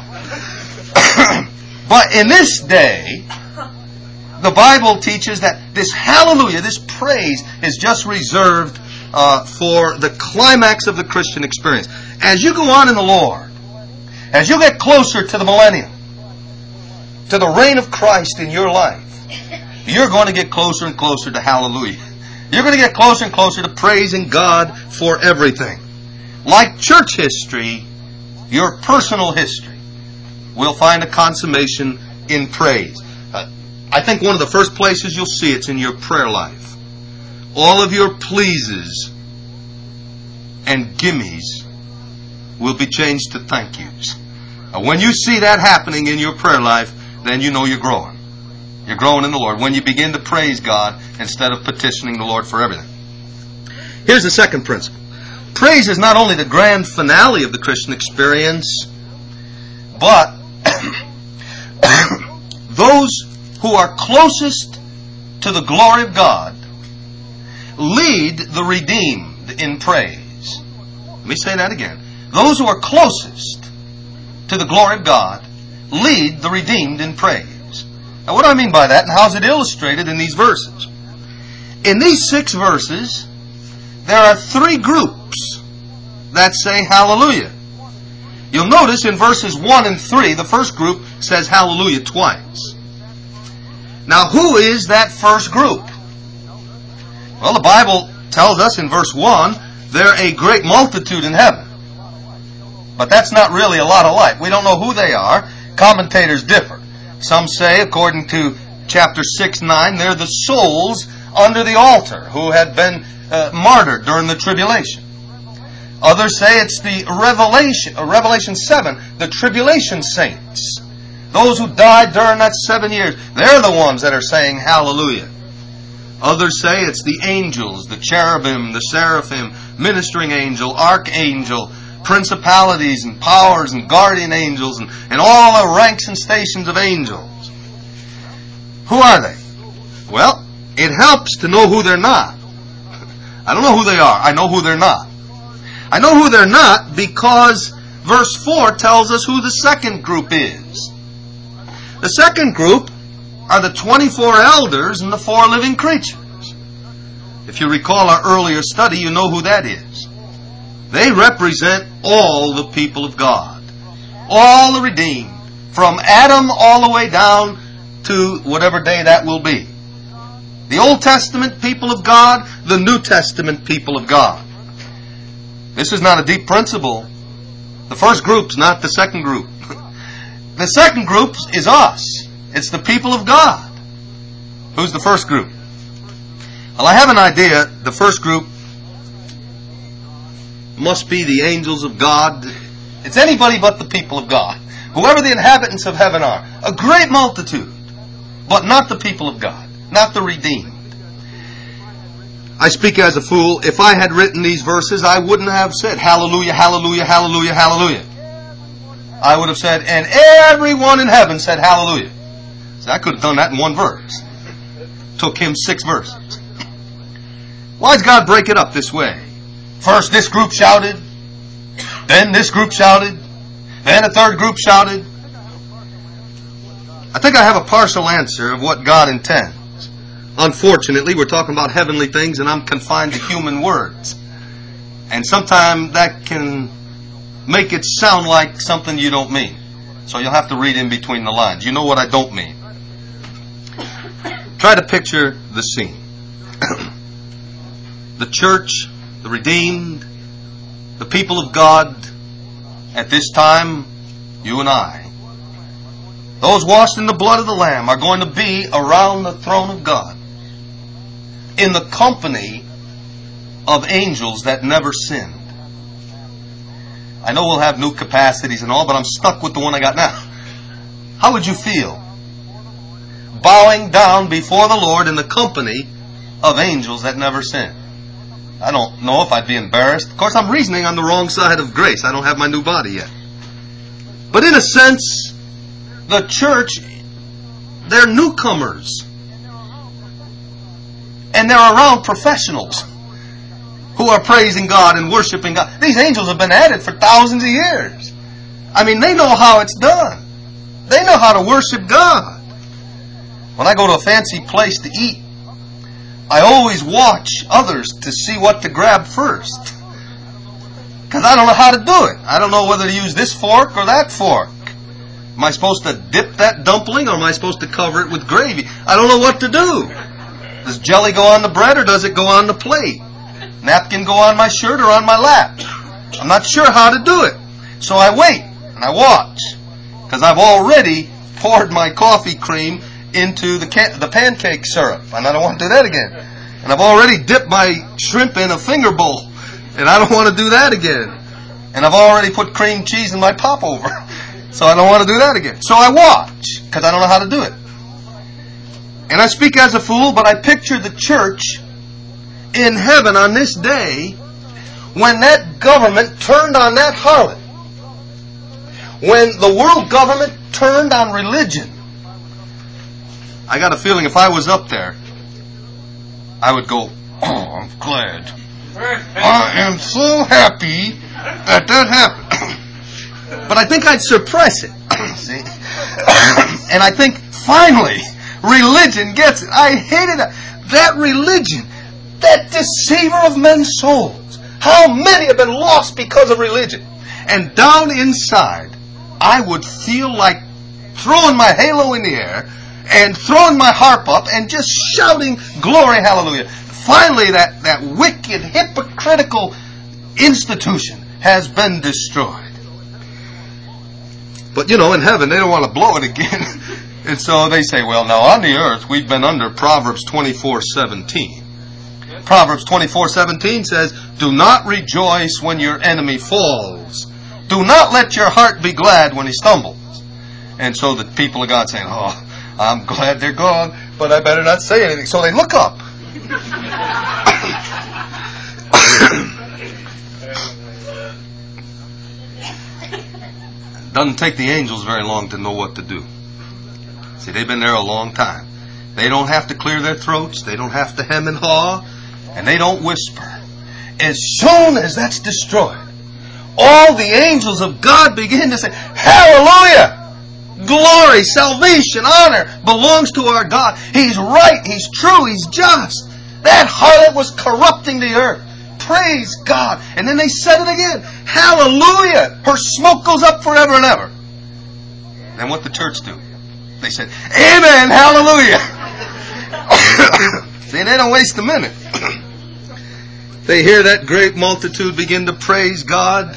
B: But in this day, the Bible teaches that this hallelujah, this praise, is just reserved uh, for the climax of the Christian experience. As you go on in the Lord, as you get closer to the millennium, to the reign of Christ in your life, you're going to get closer and closer to hallelujah. You're going to get closer and closer to praising God for everything. Like church history, your personal history will find a consummation in praise. Uh, I think one of the first places you'll see it's in your prayer life. All of your pleases and gimmes will be changed to thank yous. Uh, when you see that happening in your prayer life, then you know you're growing. You're growing in the Lord when you begin to praise God instead of petitioning the Lord for everything. Here's the second principle. Praise is not only the grand finale of the Christian experience, but those who are closest to the glory of God lead the redeemed in praise. Let me say that again. Those who are closest to the glory of God lead the redeemed in praise. Now, what do I mean by that, and how is it illustrated in these verses? In these six verses, there are three groups that say hallelujah. You'll notice in verses one and three, the first group says hallelujah twice. Now, who is that first group? Well, the Bible tells us in verse one, they're a great multitude in heaven. But that's not really a lot of light. We don't know who they are. Commentators differ. Some say, according to chapter six, nine, they're the souls under the altar who had been uh, martyred during the tribulation. Others say it's the Revelation, uh, Revelation seven, the tribulation saints. Those who died during that seven years. They're the ones that are saying hallelujah. Others say it's the angels, the cherubim, the seraphim, ministering angel, archangel, principalities and powers and guardian angels and, and all the ranks and stations of angels. Who are they? Well, it helps to know who they're not. I don't know who they are. I know who they're not. I know who they're not because verse four tells us who the second group is. The second group are the twenty-four elders and the four living creatures. If you recall our earlier study, you know who that is. They represent all the people of God. All the redeemed. From Adam all the way down to whatever day that will be. The Old Testament people of God, the New Testament people of God. This is not a deep principle. The first group's not the second group. The second group is us. It's the people of God. Who's the first group? Well, I have an idea. The first group must be the angels of God. It's anybody but the people of God. Whoever the inhabitants of heaven are. A great multitude. But not the people of God. Not the redeemed. I speak as a fool. If I had written these verses, I wouldn't have said hallelujah, hallelujah, hallelujah, hallelujah. I would have said, and everyone in heaven said hallelujah. So I could have done that in one verse. Took him six verses. Why does God break it up this way? First this group shouted, then this group shouted, then a third group shouted. I think I have a partial answer of what God intends. Unfortunately, we're talking about heavenly things and I'm confined to human words. And sometimes that can make it sound like something you don't mean. So you'll have to read in between the lines. You know what I don't mean. Try to picture the scene. The church, the redeemed, the people of God, at this time, you and I, those washed in the blood of the Lamb, are going to be around the throne of God in the company of angels that never sinned. I know we'll have new capacities and all, but I'm stuck with the one I got now. How would you feel bowing down before the Lord in the company of angels that never sinned? I don't know if I'd be embarrassed. Of course, I'm reasoning on the wrong side of grace. I don't have my new body yet. But in a sense, the church, they're newcomers. And they're around professionals who are praising God and worshiping God. These angels have been at it for thousands of years. I mean, they know how it's done. They know how to worship God. When I go to a fancy place to eat, I always watch others to see what to grab first. Because I don't know how to do it. I don't know whether to use this fork or that fork. Am I supposed to dip that dumpling or am I supposed to cover it with gravy? I don't know what to do. Does jelly go on the bread or does it go on the plate? Napkin go on my shirt or on my lap? I'm not sure how to do it. So I wait and I watch. Because I've already poured my coffee cream into the can- the pancake syrup. And I don't want to do that again. And I've already dipped my shrimp in a finger bowl. And I don't want to do that again. And I've already put cream cheese in my popover. So I don't want to do that again. So I watch. Because I don't know how to do it. And I speak as a fool, but I picture the church in heaven on this day when that government turned on that harlot. When the world government turned on religion. I got a feeling if I was up there, I would go, oh, I'm glad. I am so happy that that happened. But I think I'd suppress it. See? And I think, finally, religion gets it. I hated that. That religion, that deceiver of men's souls. How many have been lost because of religion? And down inside, I would feel like throwing my halo in the air and throwing my harp up and just shouting glory, hallelujah. Finally, that, that wicked, hypocritical institution has been destroyed. But, you know, in heaven, they don't want to blow it again. And so they say, well, now on the earth, we've been under Proverbs twenty-four seventeen. Proverbs twenty-four seventeen says, do not rejoice when your enemy falls. Do not let your heart be glad when he stumbles. And so the people of God saying, oh, I'm glad they're gone, but I better not say anything. So they look up. Doesn't take the angels very long to know what to do. See, they've been there a long time. They don't have to clear their throats. They don't have to hem and haw. And they don't whisper. As soon as that's destroyed, all the angels of God begin to say, hallelujah! Glory, salvation, honor belongs to our God. He's right, He's true, He's just. That harlot was corrupting the earth. Praise God. And then they said it again. Hallelujah! Her smoke goes up forever and ever. And what the church do? They said, amen, hallelujah. See, they don't waste a minute. They hear that great multitude begin to praise God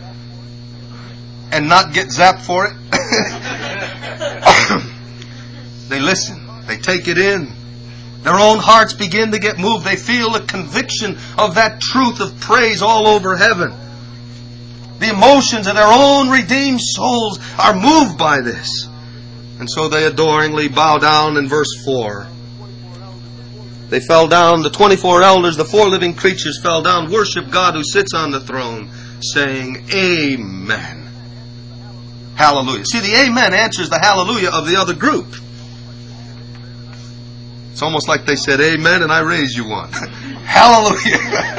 B: and not get zapped for it. They listen. They take it in. Their own hearts begin to get moved. They feel the conviction of that truth of praise all over heaven. The emotions of their own redeemed souls are moved by this. And so they adoringly bow down in verse four. They fell down, the twenty-four elders, the four living creatures fell down, worship God who sits on the throne, saying, amen. Hallelujah. See, the amen answers the hallelujah of the other group. It's almost like they said amen and I raise you one. Hallelujah.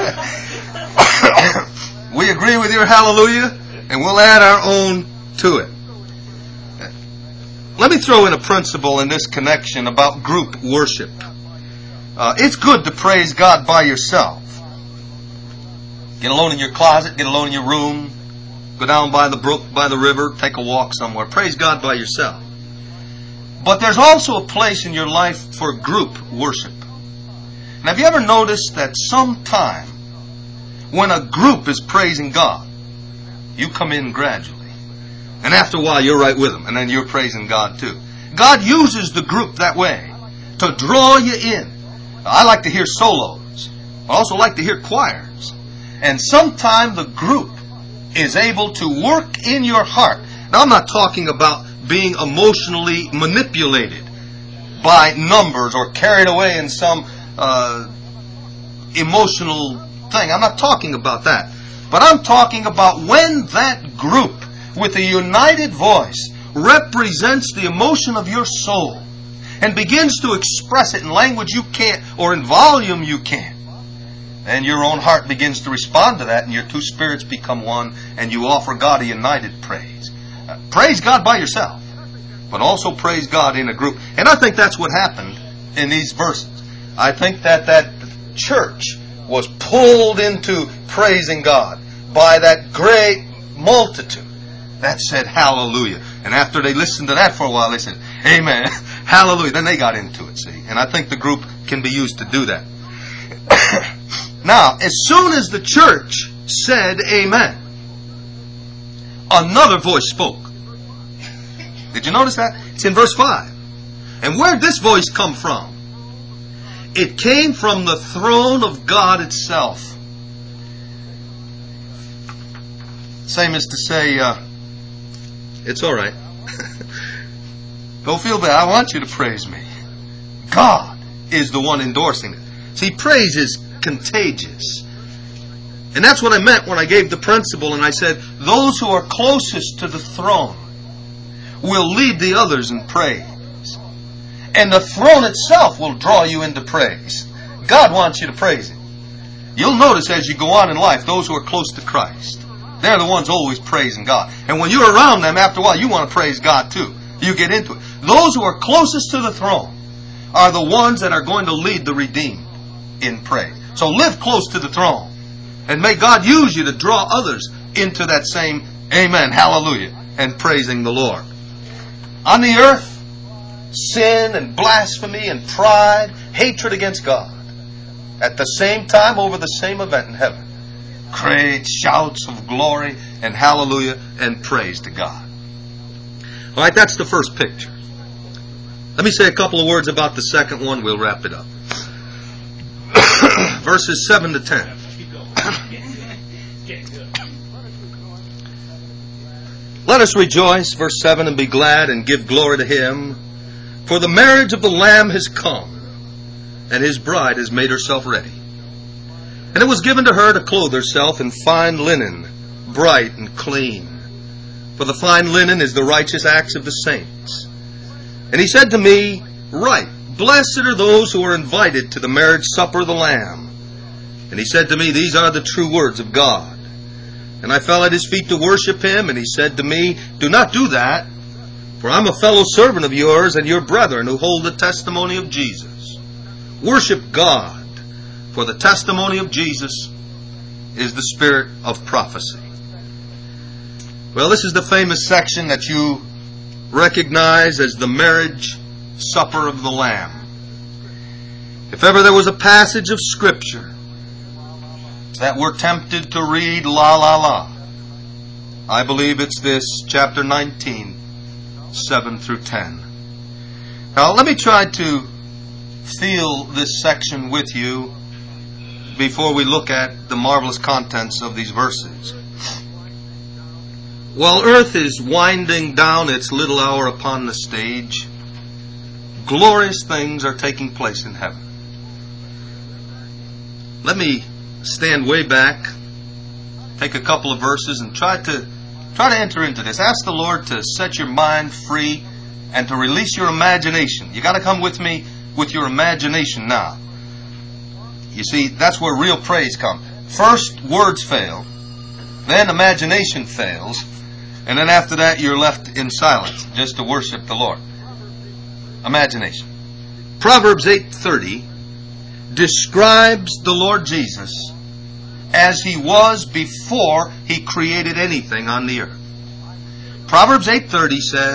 B: We agree with your hallelujah and we'll add our own to it. Let me throw in a principle in this connection about group worship. Uh, it's good to praise God by yourself. Get alone in your closet, get alone in your room, go down by the brook, by the river, take a walk somewhere. Praise God by yourself. But there's also a place in your life for group worship. And have you ever noticed that sometime when a group is praising God, you come in gradually. And after a while, you're right with them. And then you're praising God too. God uses the group that way to draw you in. I like to hear solos. I also like to hear choirs. And sometime the group is able to work in your heart. Now, I'm not talking about being emotionally manipulated by numbers or carried away in some uh, emotional thing. I'm not talking about that. But I'm talking about when that group with a united voice represents the emotion of your soul and begins to express it in language you can't or in volume you can't. And your own heart begins to respond to that, and your two spirits become one, and you offer God a united praise. Uh, praise God by yourself, but also praise God in a group. And I think that's what happened in these verses. I think that that church was pulled into praising God by that great multitude that said hallelujah. And after they listened to that for a while, they said, amen, hallelujah. Then they got into it, see. And I think the group can be used to do that. Now, as soon as the church said amen, another voice spoke. Did you notice that? It's in verse five. And where did this voice come from? It came from the throne of God itself. Same as to say, uh, it's all right. Don't feel bad. I want you to praise me. God is the one endorsing it. See, praise is contagious. And that's what I meant when I gave the principle and I said, those who are closest to the throne will lead the others in praise. And the throne itself will draw you into praise. God wants you to praise Him. You'll notice as you go on in life, those who are close to Christ, they're the ones always praising God. And when you're around them, after a while, you want to praise God too. You get into it. Those who are closest to the throne are the ones that are going to lead the redeemed in praise. So live close to the throne. And may God use you to draw others into that same amen, hallelujah, and praising the Lord. On the earth, sin and blasphemy and pride, hatred against God. At the same time, over the same event in heaven. Great shouts of glory and hallelujah and praise to God. All right, that's the first picture. Let me say a couple of words about the second one. We'll wrap it up. Verses seven to ten. Let us rejoice, verse seven, and be glad and give glory to Him. For the marriage of the Lamb has come, and His bride has made herself ready. And it was given to her to clothe herself in fine linen, bright and clean. For the fine linen is the righteous acts of the saints. And He said to me, Write, blessed are those who are invited to the marriage supper of the Lamb. And He said to me, These are the true words of God. And I fell at His feet to worship Him, and He said to me, Do not do that, for I'm a fellow servant of yours and your brethren who hold the testimony of Jesus. Worship God, for the testimony of Jesus is the spirit of prophecy. Well, this is the famous section that you recognize as the marriage supper of the Lamb. If ever there was a passage of Scripture that we're tempted to read la la la, I believe it's this, chapter nineteen, seven through ten. Now let me try to feel this section with you before we look at the marvelous contents of these verses. While earth is winding down its little hour upon the stage, glorious things are taking place in heaven. Let me stand way back, take a couple of verses, and try to try to enter into this. Ask the Lord to set your mind free and to release your imagination. You got to come with me with your imagination now. You see, that's where real praise comes. First, words fail, then imagination fails, and then after that, you're left in silence just to worship the Lord. Imagination. Proverbs eight thirty describes the Lord Jesus as He was before He created anything on the earth. Proverbs eight thirty says,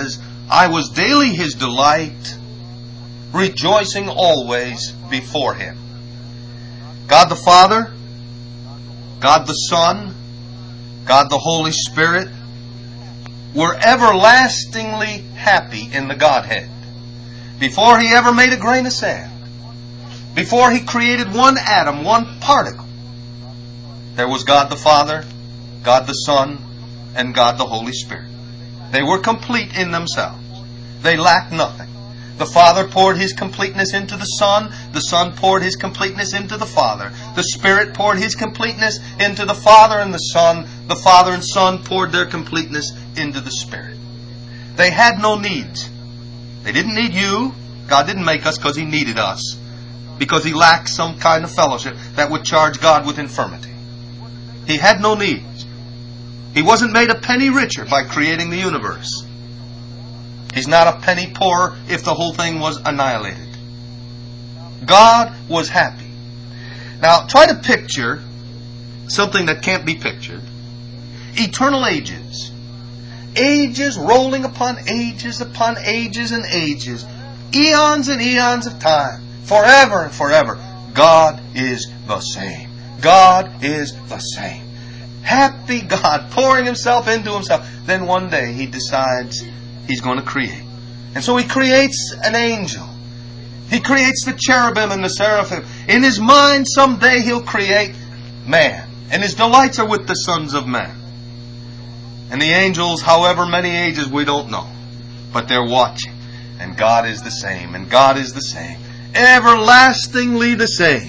B: I was daily His delight, rejoicing always before Him. God the Father, God the Son, God the Holy Spirit were everlastingly happy in the Godhead. Before He ever made a grain of sand, before He created one atom, one particle, there was God the Father, God the Son, and God the Holy Spirit. They were complete in themselves. They lacked nothing. The Father poured His completeness into the Son. The Son poured His completeness into the Father. The Spirit poured His completeness into the Father and the Son. The Father and Son poured their completeness into the Spirit. They had no needs. They didn't need you. God didn't make us because He needed us, because He lacked some kind of fellowship that would charge God with infirmity. He had no needs. He wasn't made a penny richer by creating the universe. He's not a penny poorer if the whole thing was annihilated. God was happy. Now, try to picture something that can't be pictured. Eternal ages. Ages rolling upon ages upon ages and ages. Eons and eons of time. Forever and forever. God is the same. God is the same. Happy God, pouring Himself into Himself. Then one day He decides He's going to create. And so He creates an angel. He creates the cherubim and the seraphim. In His mind, someday He'll create man. And His delights are with the sons of man. And the angels, however many ages, we don't know. But they're watching. And God is the same. And God is the same. Everlastingly the same.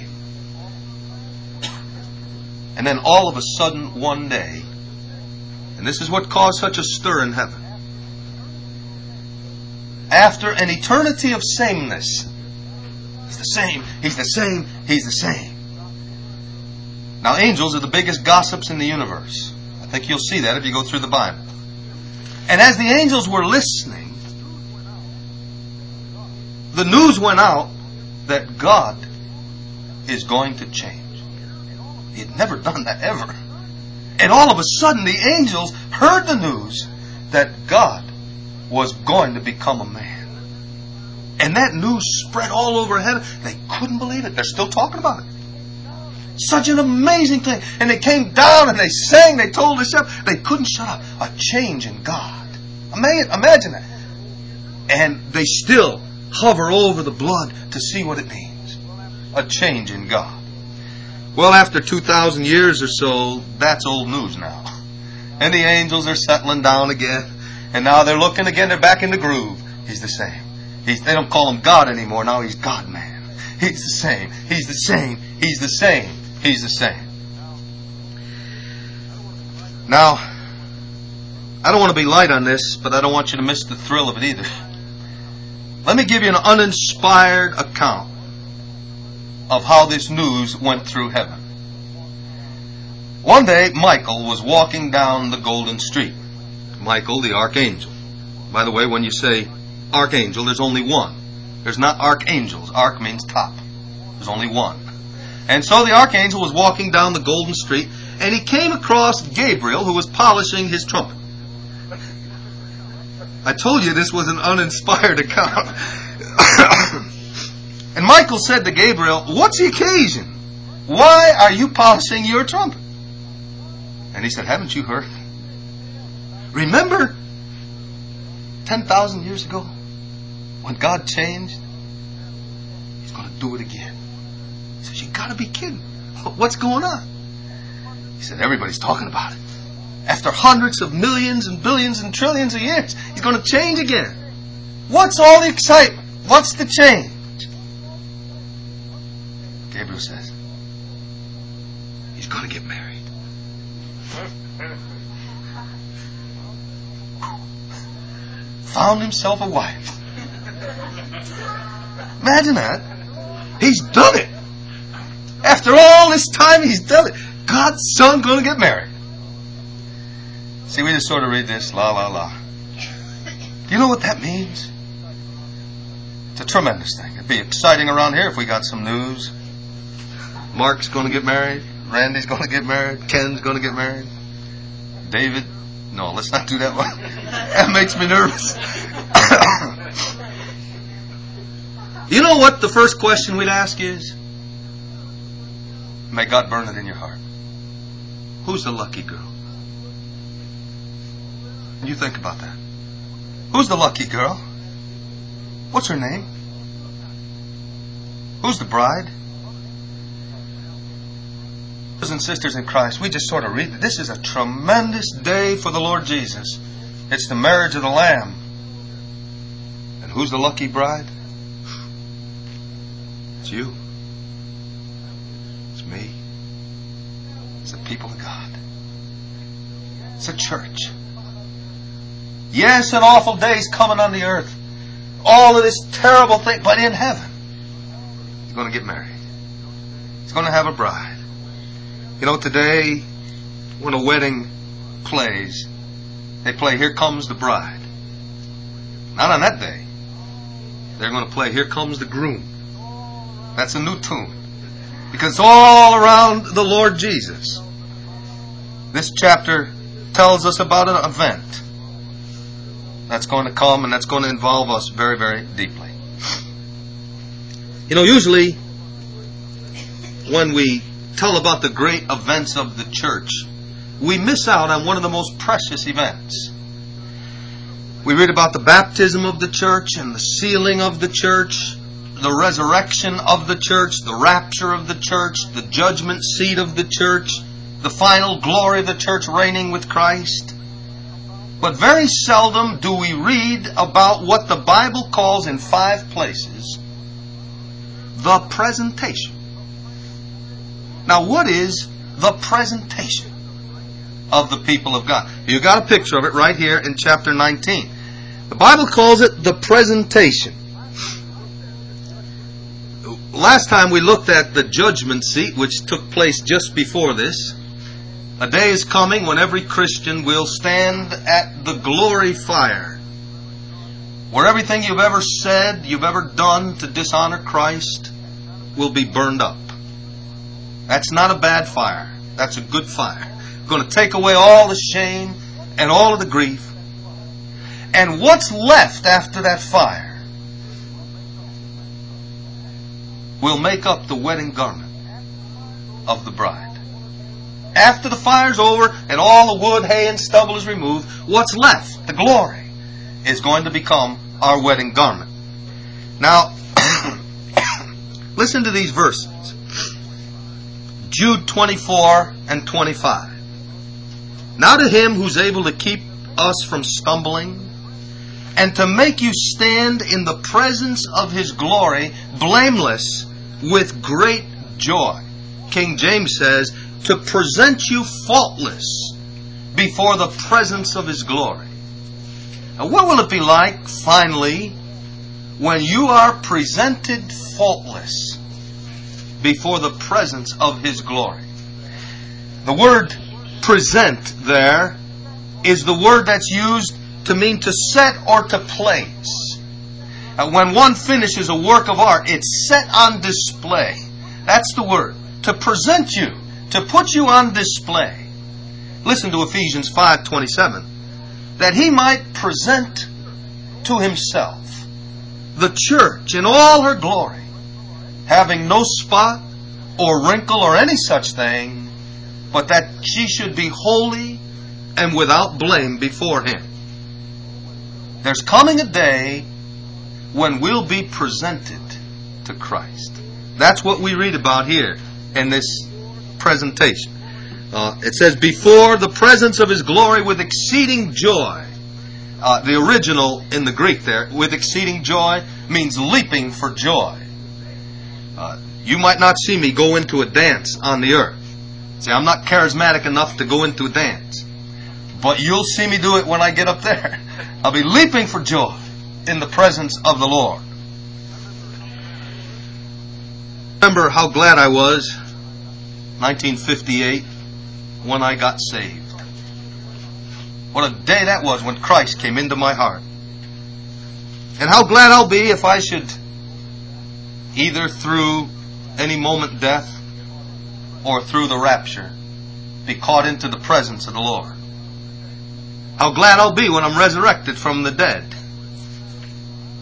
B: And then all of a sudden, one day, and this is what caused such a stir in heaven, after an eternity of sameness, He's the same, He's the same, He's the same. Now, angels are the biggest gossips in the universe. I think you'll see that if you go through the Bible. And as the angels were listening, the news went out that God is going to change. He had never done that ever. And all of a sudden the angels heard the news that God was going to become a man. And that news spread all over heaven. They couldn't believe it. They're still talking about it. Such an amazing thing. And they came down and they sang. They told us up. They couldn't shut up. A change in God. Imagine that. And they still hover over the blood to see what it means. A change in God. Well, after two thousand years or so, that's old news now. And the angels are settling down again. And now they're looking again. They're back in the groove. He's the same. He's, they don't call Him God anymore. Now He's God-man. He's the same. He's the same. He's the same. He's the same. Now, I don't want to be light on this, but I don't want you to miss the thrill of it either. Let me give you an uninspired account of how this news went through heaven. One day, Michael was walking down the Golden Street. Michael, the archangel. By the way, when you say archangel, there's only one. There's not archangels. Arch means top. There's only one. And so the archangel was walking down the Golden Street, and he came across Gabriel, who was polishing his trumpet. I told you this was an uninspired account. And Michael said to Gabriel, "What's the occasion? Why are you polishing your trumpet?" And he said, "Haven't you heard? Remember ten thousand years ago when God changed? He's going to do it again." He says, "You got to be kidding. What's going on?" He said, "Everybody's talking about it. After hundreds of millions and billions and trillions of years, He's going to change again. What's all the excitement? What's the change?" Gabriel says, "He's going to get married." Found himself a wife. Imagine that. He's done it. After all this time, He's done it. God's Son going to get married. See, we just sort of read this, la, la, la. Do you know what that means? It's a tremendous thing. It'd be exciting around here if we got some news. Mark's going to get married. Randy's going to get married. Ken's going to get married. David. No, let's not do that one. That makes me nervous. You know what the first question we'd ask is? May God burn it in your heart. Who's the lucky girl? You think about that. Who's the lucky girl? What's her name? Who's the bride? Brothers and sisters in Christ, we just sort of read that this is a tremendous day for the Lord Jesus. It's the marriage of the Lamb. And who's the lucky bride? It's you. It's me. It's the people of God. It's a church. Yes, an awful day's coming on the earth. All of this terrible thing, but in heaven, he's going to get married. He's going to have a bride. You know, today, when a wedding plays, they play Here Comes the Bride. Not on that day. They're going to play Here Comes the Groom. That's a new tune. Because it's all around the Lord Jesus. This chapter tells us about an event that's going to come and that's going to involve us very, very deeply. You know, usually when we tell about the great events of the church, we miss out on one of the most precious events. We read about the baptism of the church and the sealing of the church, the resurrection of the church, the rapture of the church, the judgment seat of the church, the final glory of the church reigning with Christ. But very seldom do we read about what the Bible calls in five places the presentation. Now, what is the presentation of the people of God? You got a picture of it right here in chapter nineteen. The Bible calls it the presentation. Last time we looked at the judgment seat, which took place just before this. A day is coming when every Christian will stand at the glory fire, where everything you've ever said, you've ever done to dishonor Christ will be burned up. That's not a bad fire. That's a good fire. It's going to take away all the shame and all of the grief. And what's left after that fire will make up the wedding garment of the bride. After the fire's over and all the wood, hay, and stubble is removed, what's left, the glory, is going to become our wedding garment. Now, listen to these verses. Jude twenty-four and twenty-five. Now to him who's able to keep us from stumbling and to make you stand in the presence of his glory blameless with great joy. King James says, to present you faultless before the presence of his glory. Now, what will it be like, finally, when you are presented faultless before the presence of his glory? The word present there is the word that's used to mean to set or to place. Uh, when one finishes a work of art, it's set on display. That's the word. To present you. To put you on display. Listen to Ephesians five twenty-seven. That he might present to himself the church in all her glory, having no spot or wrinkle or any such thing, but that she should be holy and without blame before him. There's coming a day when we'll be presented to Christ. That's what we read about here in this presentation. Uh, it says, before the presence of his glory with exceeding joy. Uh, the original in the Greek there, with exceeding joy, means leaping for joy. Uh, you might not see me go into a dance on the earth. See, I'm not charismatic enough to go into a dance. But you'll see me do it when I get up there. I'll be leaping for joy in the presence of the Lord. Remember how glad I was nineteen fifty-eight when I got saved. What a day that was when Christ came into my heart. And how glad I'll be if I should, either through any moment death or through the rapture, be caught into the presence of the Lord. How glad I'll be when I'm resurrected from the dead.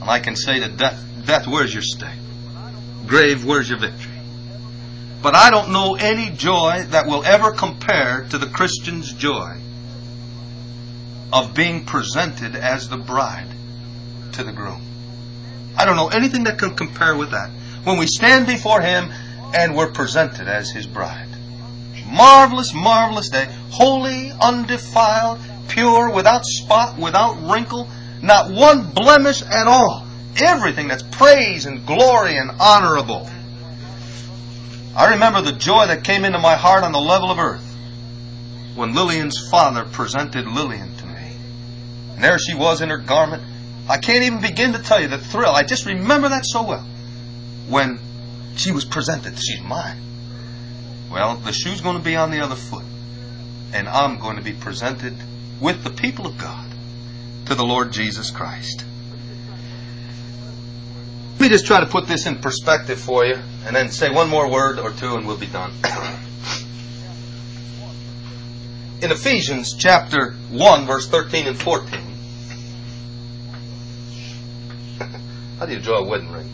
B: And I can say to death, death, where's your sting? Grave, where's your victory? But I don't know any joy that will ever compare to the Christian's joy of being presented as the bride to the groom. I don't know anything that can compare with that. When we stand before Him and we're presented as His bride. Marvelous, marvelous day. Holy, undefiled, pure, without spot, without wrinkle, not one blemish at all. Everything that's praise and glory and honorable. I remember the joy that came into my heart on the level of earth when Lillian's father presented Lillian to me. And there she was in her garment. I can't even begin to tell you the thrill. I just remember that so well. When she was presented, she's mine. Well, the shoe's going to be on the other foot. And I'm going to be presented with the people of God to the Lord Jesus Christ. Let me just try to put this in perspective for you and then say one more word or two and we'll be done. In Ephesians chapter one, verse thirteen and fourteen. How do you draw a wedding ring?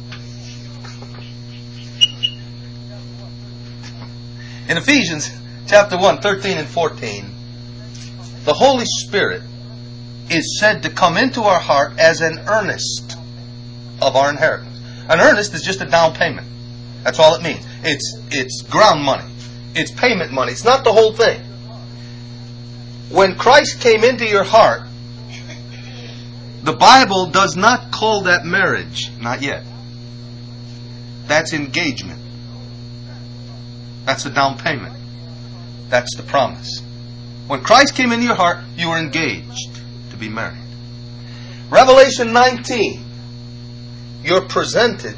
B: In Ephesians chapter one, thirteen and fourteen, the Holy Spirit is said to come into our heart as an earnest of our inheritance. An earnest is just a down payment. That's all it means. It's it's ground money. It's payment money. It's not the whole thing. When Christ came into your heart, the Bible does not call that marriage. Not yet. That's engagement. That's the down payment. That's the promise. When Christ came into your heart, you were engaged to be married. Revelation nineteen. You're presented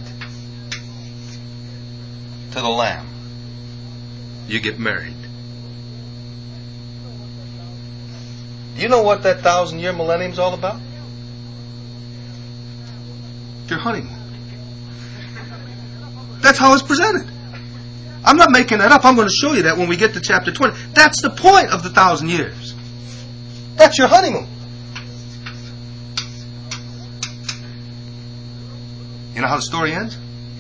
B: to the Lamb. You get married. Do you know what that thousand year millennium is all about? Your honeymoon. That's how it's presented. I'm not making that up. I'm going to show you that when we get to chapter twenty. That's the point of the thousand years. That's your honeymoon. You know how the story ends?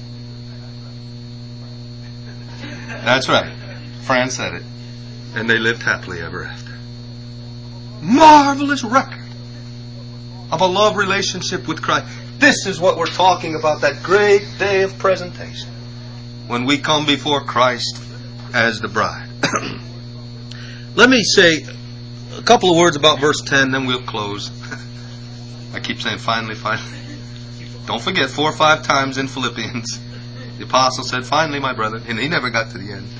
B: That's right. Fran said it. And they lived happily ever after. Marvelous record of a love relationship with Christ. This is what we're talking about, that great day of presentation. When we come before Christ as the bride. Let me say a couple of words about verse ten, then we'll close. I keep saying finally, finally. Don't forget, four or five times in Philippians, the apostle said, finally, my brother. And he never got to the end.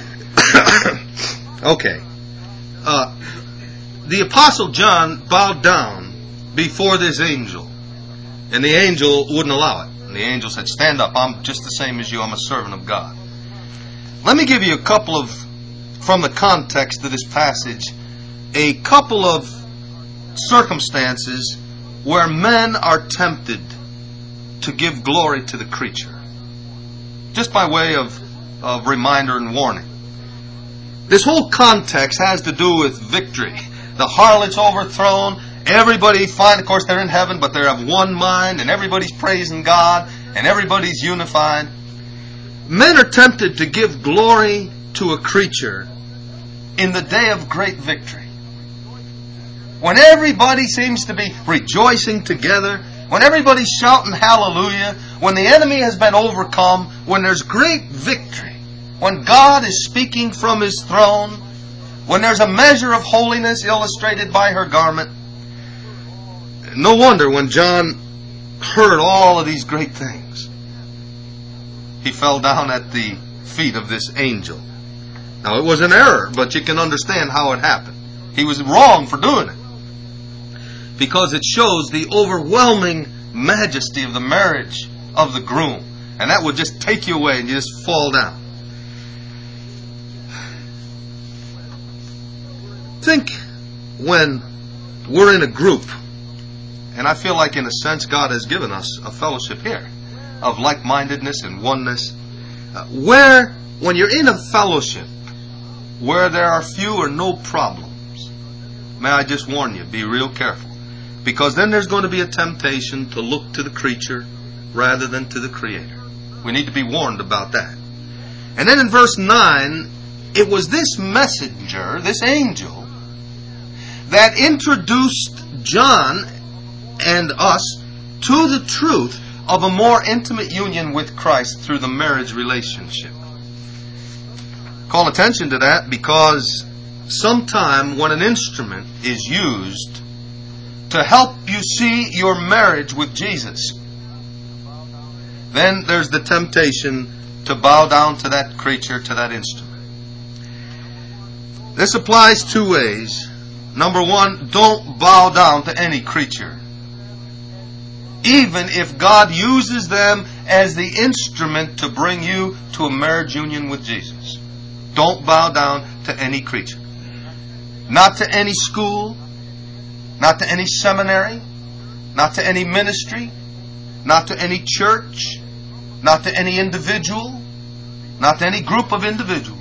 B: Okay. Uh, the apostle John bowed down before this angel. And the angel wouldn't allow it. And the angel said, stand up. I'm just the same as you. I'm a servant of God. Let me give you a couple of, from the context of this passage, a couple of circumstances where men are tempted to give glory to the creature. Just by way of, of reminder and warning. This whole context has to do with victory. The harlot's overthrown. Everybody fine. Of course, they're in heaven, but they have one mind, and everybody's praising God, and everybody's unified. Men are tempted to give glory to a creature in the day of great victory. When everybody seems to be rejoicing together, when everybody's shouting hallelujah, when the enemy has been overcome, when there's great victory, when God is speaking from His throne, when there's a measure of holiness illustrated by her garment, no wonder when John heard all of these great things, he fell down at the feet of this angel. Now, it was an error, but you can understand how it happened. He was wrong for doing it. Because it shows the overwhelming majesty of the marriage of the groom. And that would just take you away and you just fall down. Think when we're in a group, and I feel like in a sense God has given us a fellowship here of like-mindedness and oneness, uh, where when you're in a fellowship where there are few or no problems, may I just warn you, be real careful. Because then there's going to be a temptation to look to the creature rather than to the Creator. We need to be warned about that. And then in verse nine, it was this messenger, this angel, that introduced John and us to the truth of a more intimate union with Christ through the marriage relationship. Call attention to that because sometime when an instrument is used to help you see your marriage with Jesus, then there's the temptation to bow down to that creature, to that instrument. This applies two ways. Number one, don't bow down to any creature, even if God uses them as the instrument to bring you to a marriage union with Jesus. Don't bow down to any creature. Not to any school, not to any seminary, not to any ministry, not to any church, not to any individual, not to any group of individuals.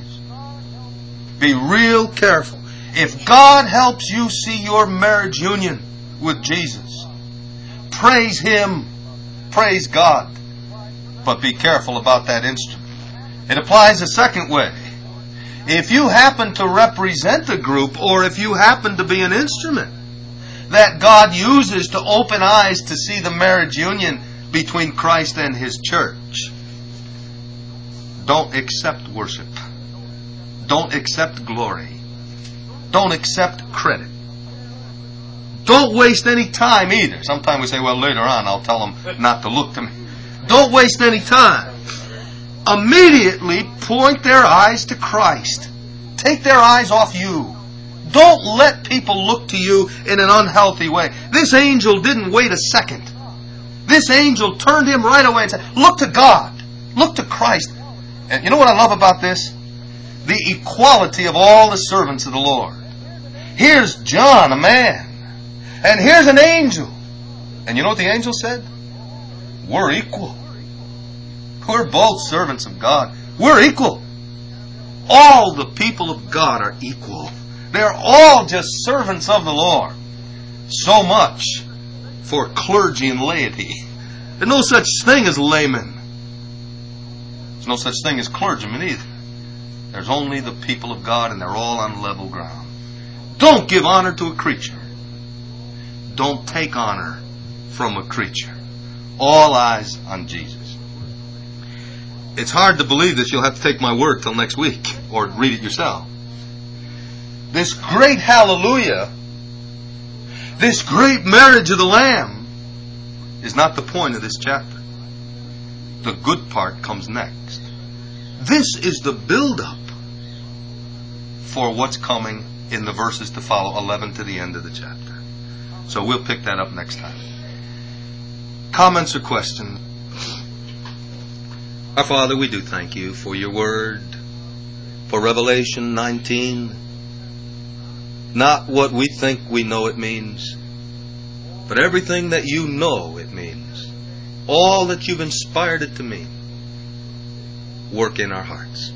B: Be real careful. If God helps you see your marriage union with Jesus, praise Him, praise God, but be careful about that instrument. It applies a second way. If you happen to represent a group, or if you happen to be an instrument that God uses to open eyes to see the marriage union between Christ and His church, don't accept worship. Don't accept glory. Don't accept credit. Don't waste any time either. Sometimes we say, well, later on I'll tell them not to look to me. Don't waste any time. Immediately point their eyes to Christ. Take their eyes off you. Don't let people look to you in an unhealthy way. This angel didn't wait a second. This angel turned him right away and said, look to God. Look to Christ. And you know what I love about this? The equality of all the servants of the Lord. Here's John, a man. And here's an angel. And you know what the angel said? We're equal. We're both servants of God. We're equal. All the people of God are equal. They're all just servants of the Lord. So much for clergy and laity. There's no such thing as laymen. There's no such thing as clergymen either. There's only the people of God, and they're all on level ground. Don't give honor to a creature. Don't take honor from a creature. All eyes on Jesus. It's hard to believe this. You'll have to take my word till next week, or read it yourself. This great hallelujah, this great marriage of the Lamb, is not the point of this chapter. The good part comes next. This is the build-up for what's coming in the verses to follow, eleven to the end of the chapter. So we'll pick that up next time. Comments or questions? Our Father, we do thank you for your word, for Revelation nineteen. Not what we think we know it means, but everything that you know it means. All that you've inspired it to mean. Work in our hearts.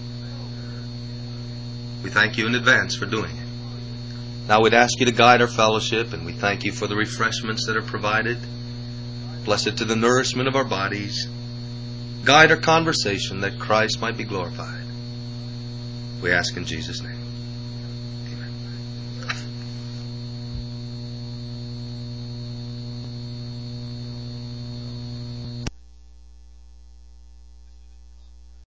B: We thank you in advance for doing it. Now we'd ask you to guide our fellowship, and we thank you for the refreshments that are provided. Bless it to the nourishment of our bodies. Guide our conversation that Christ might be glorified. We ask in Jesus' name.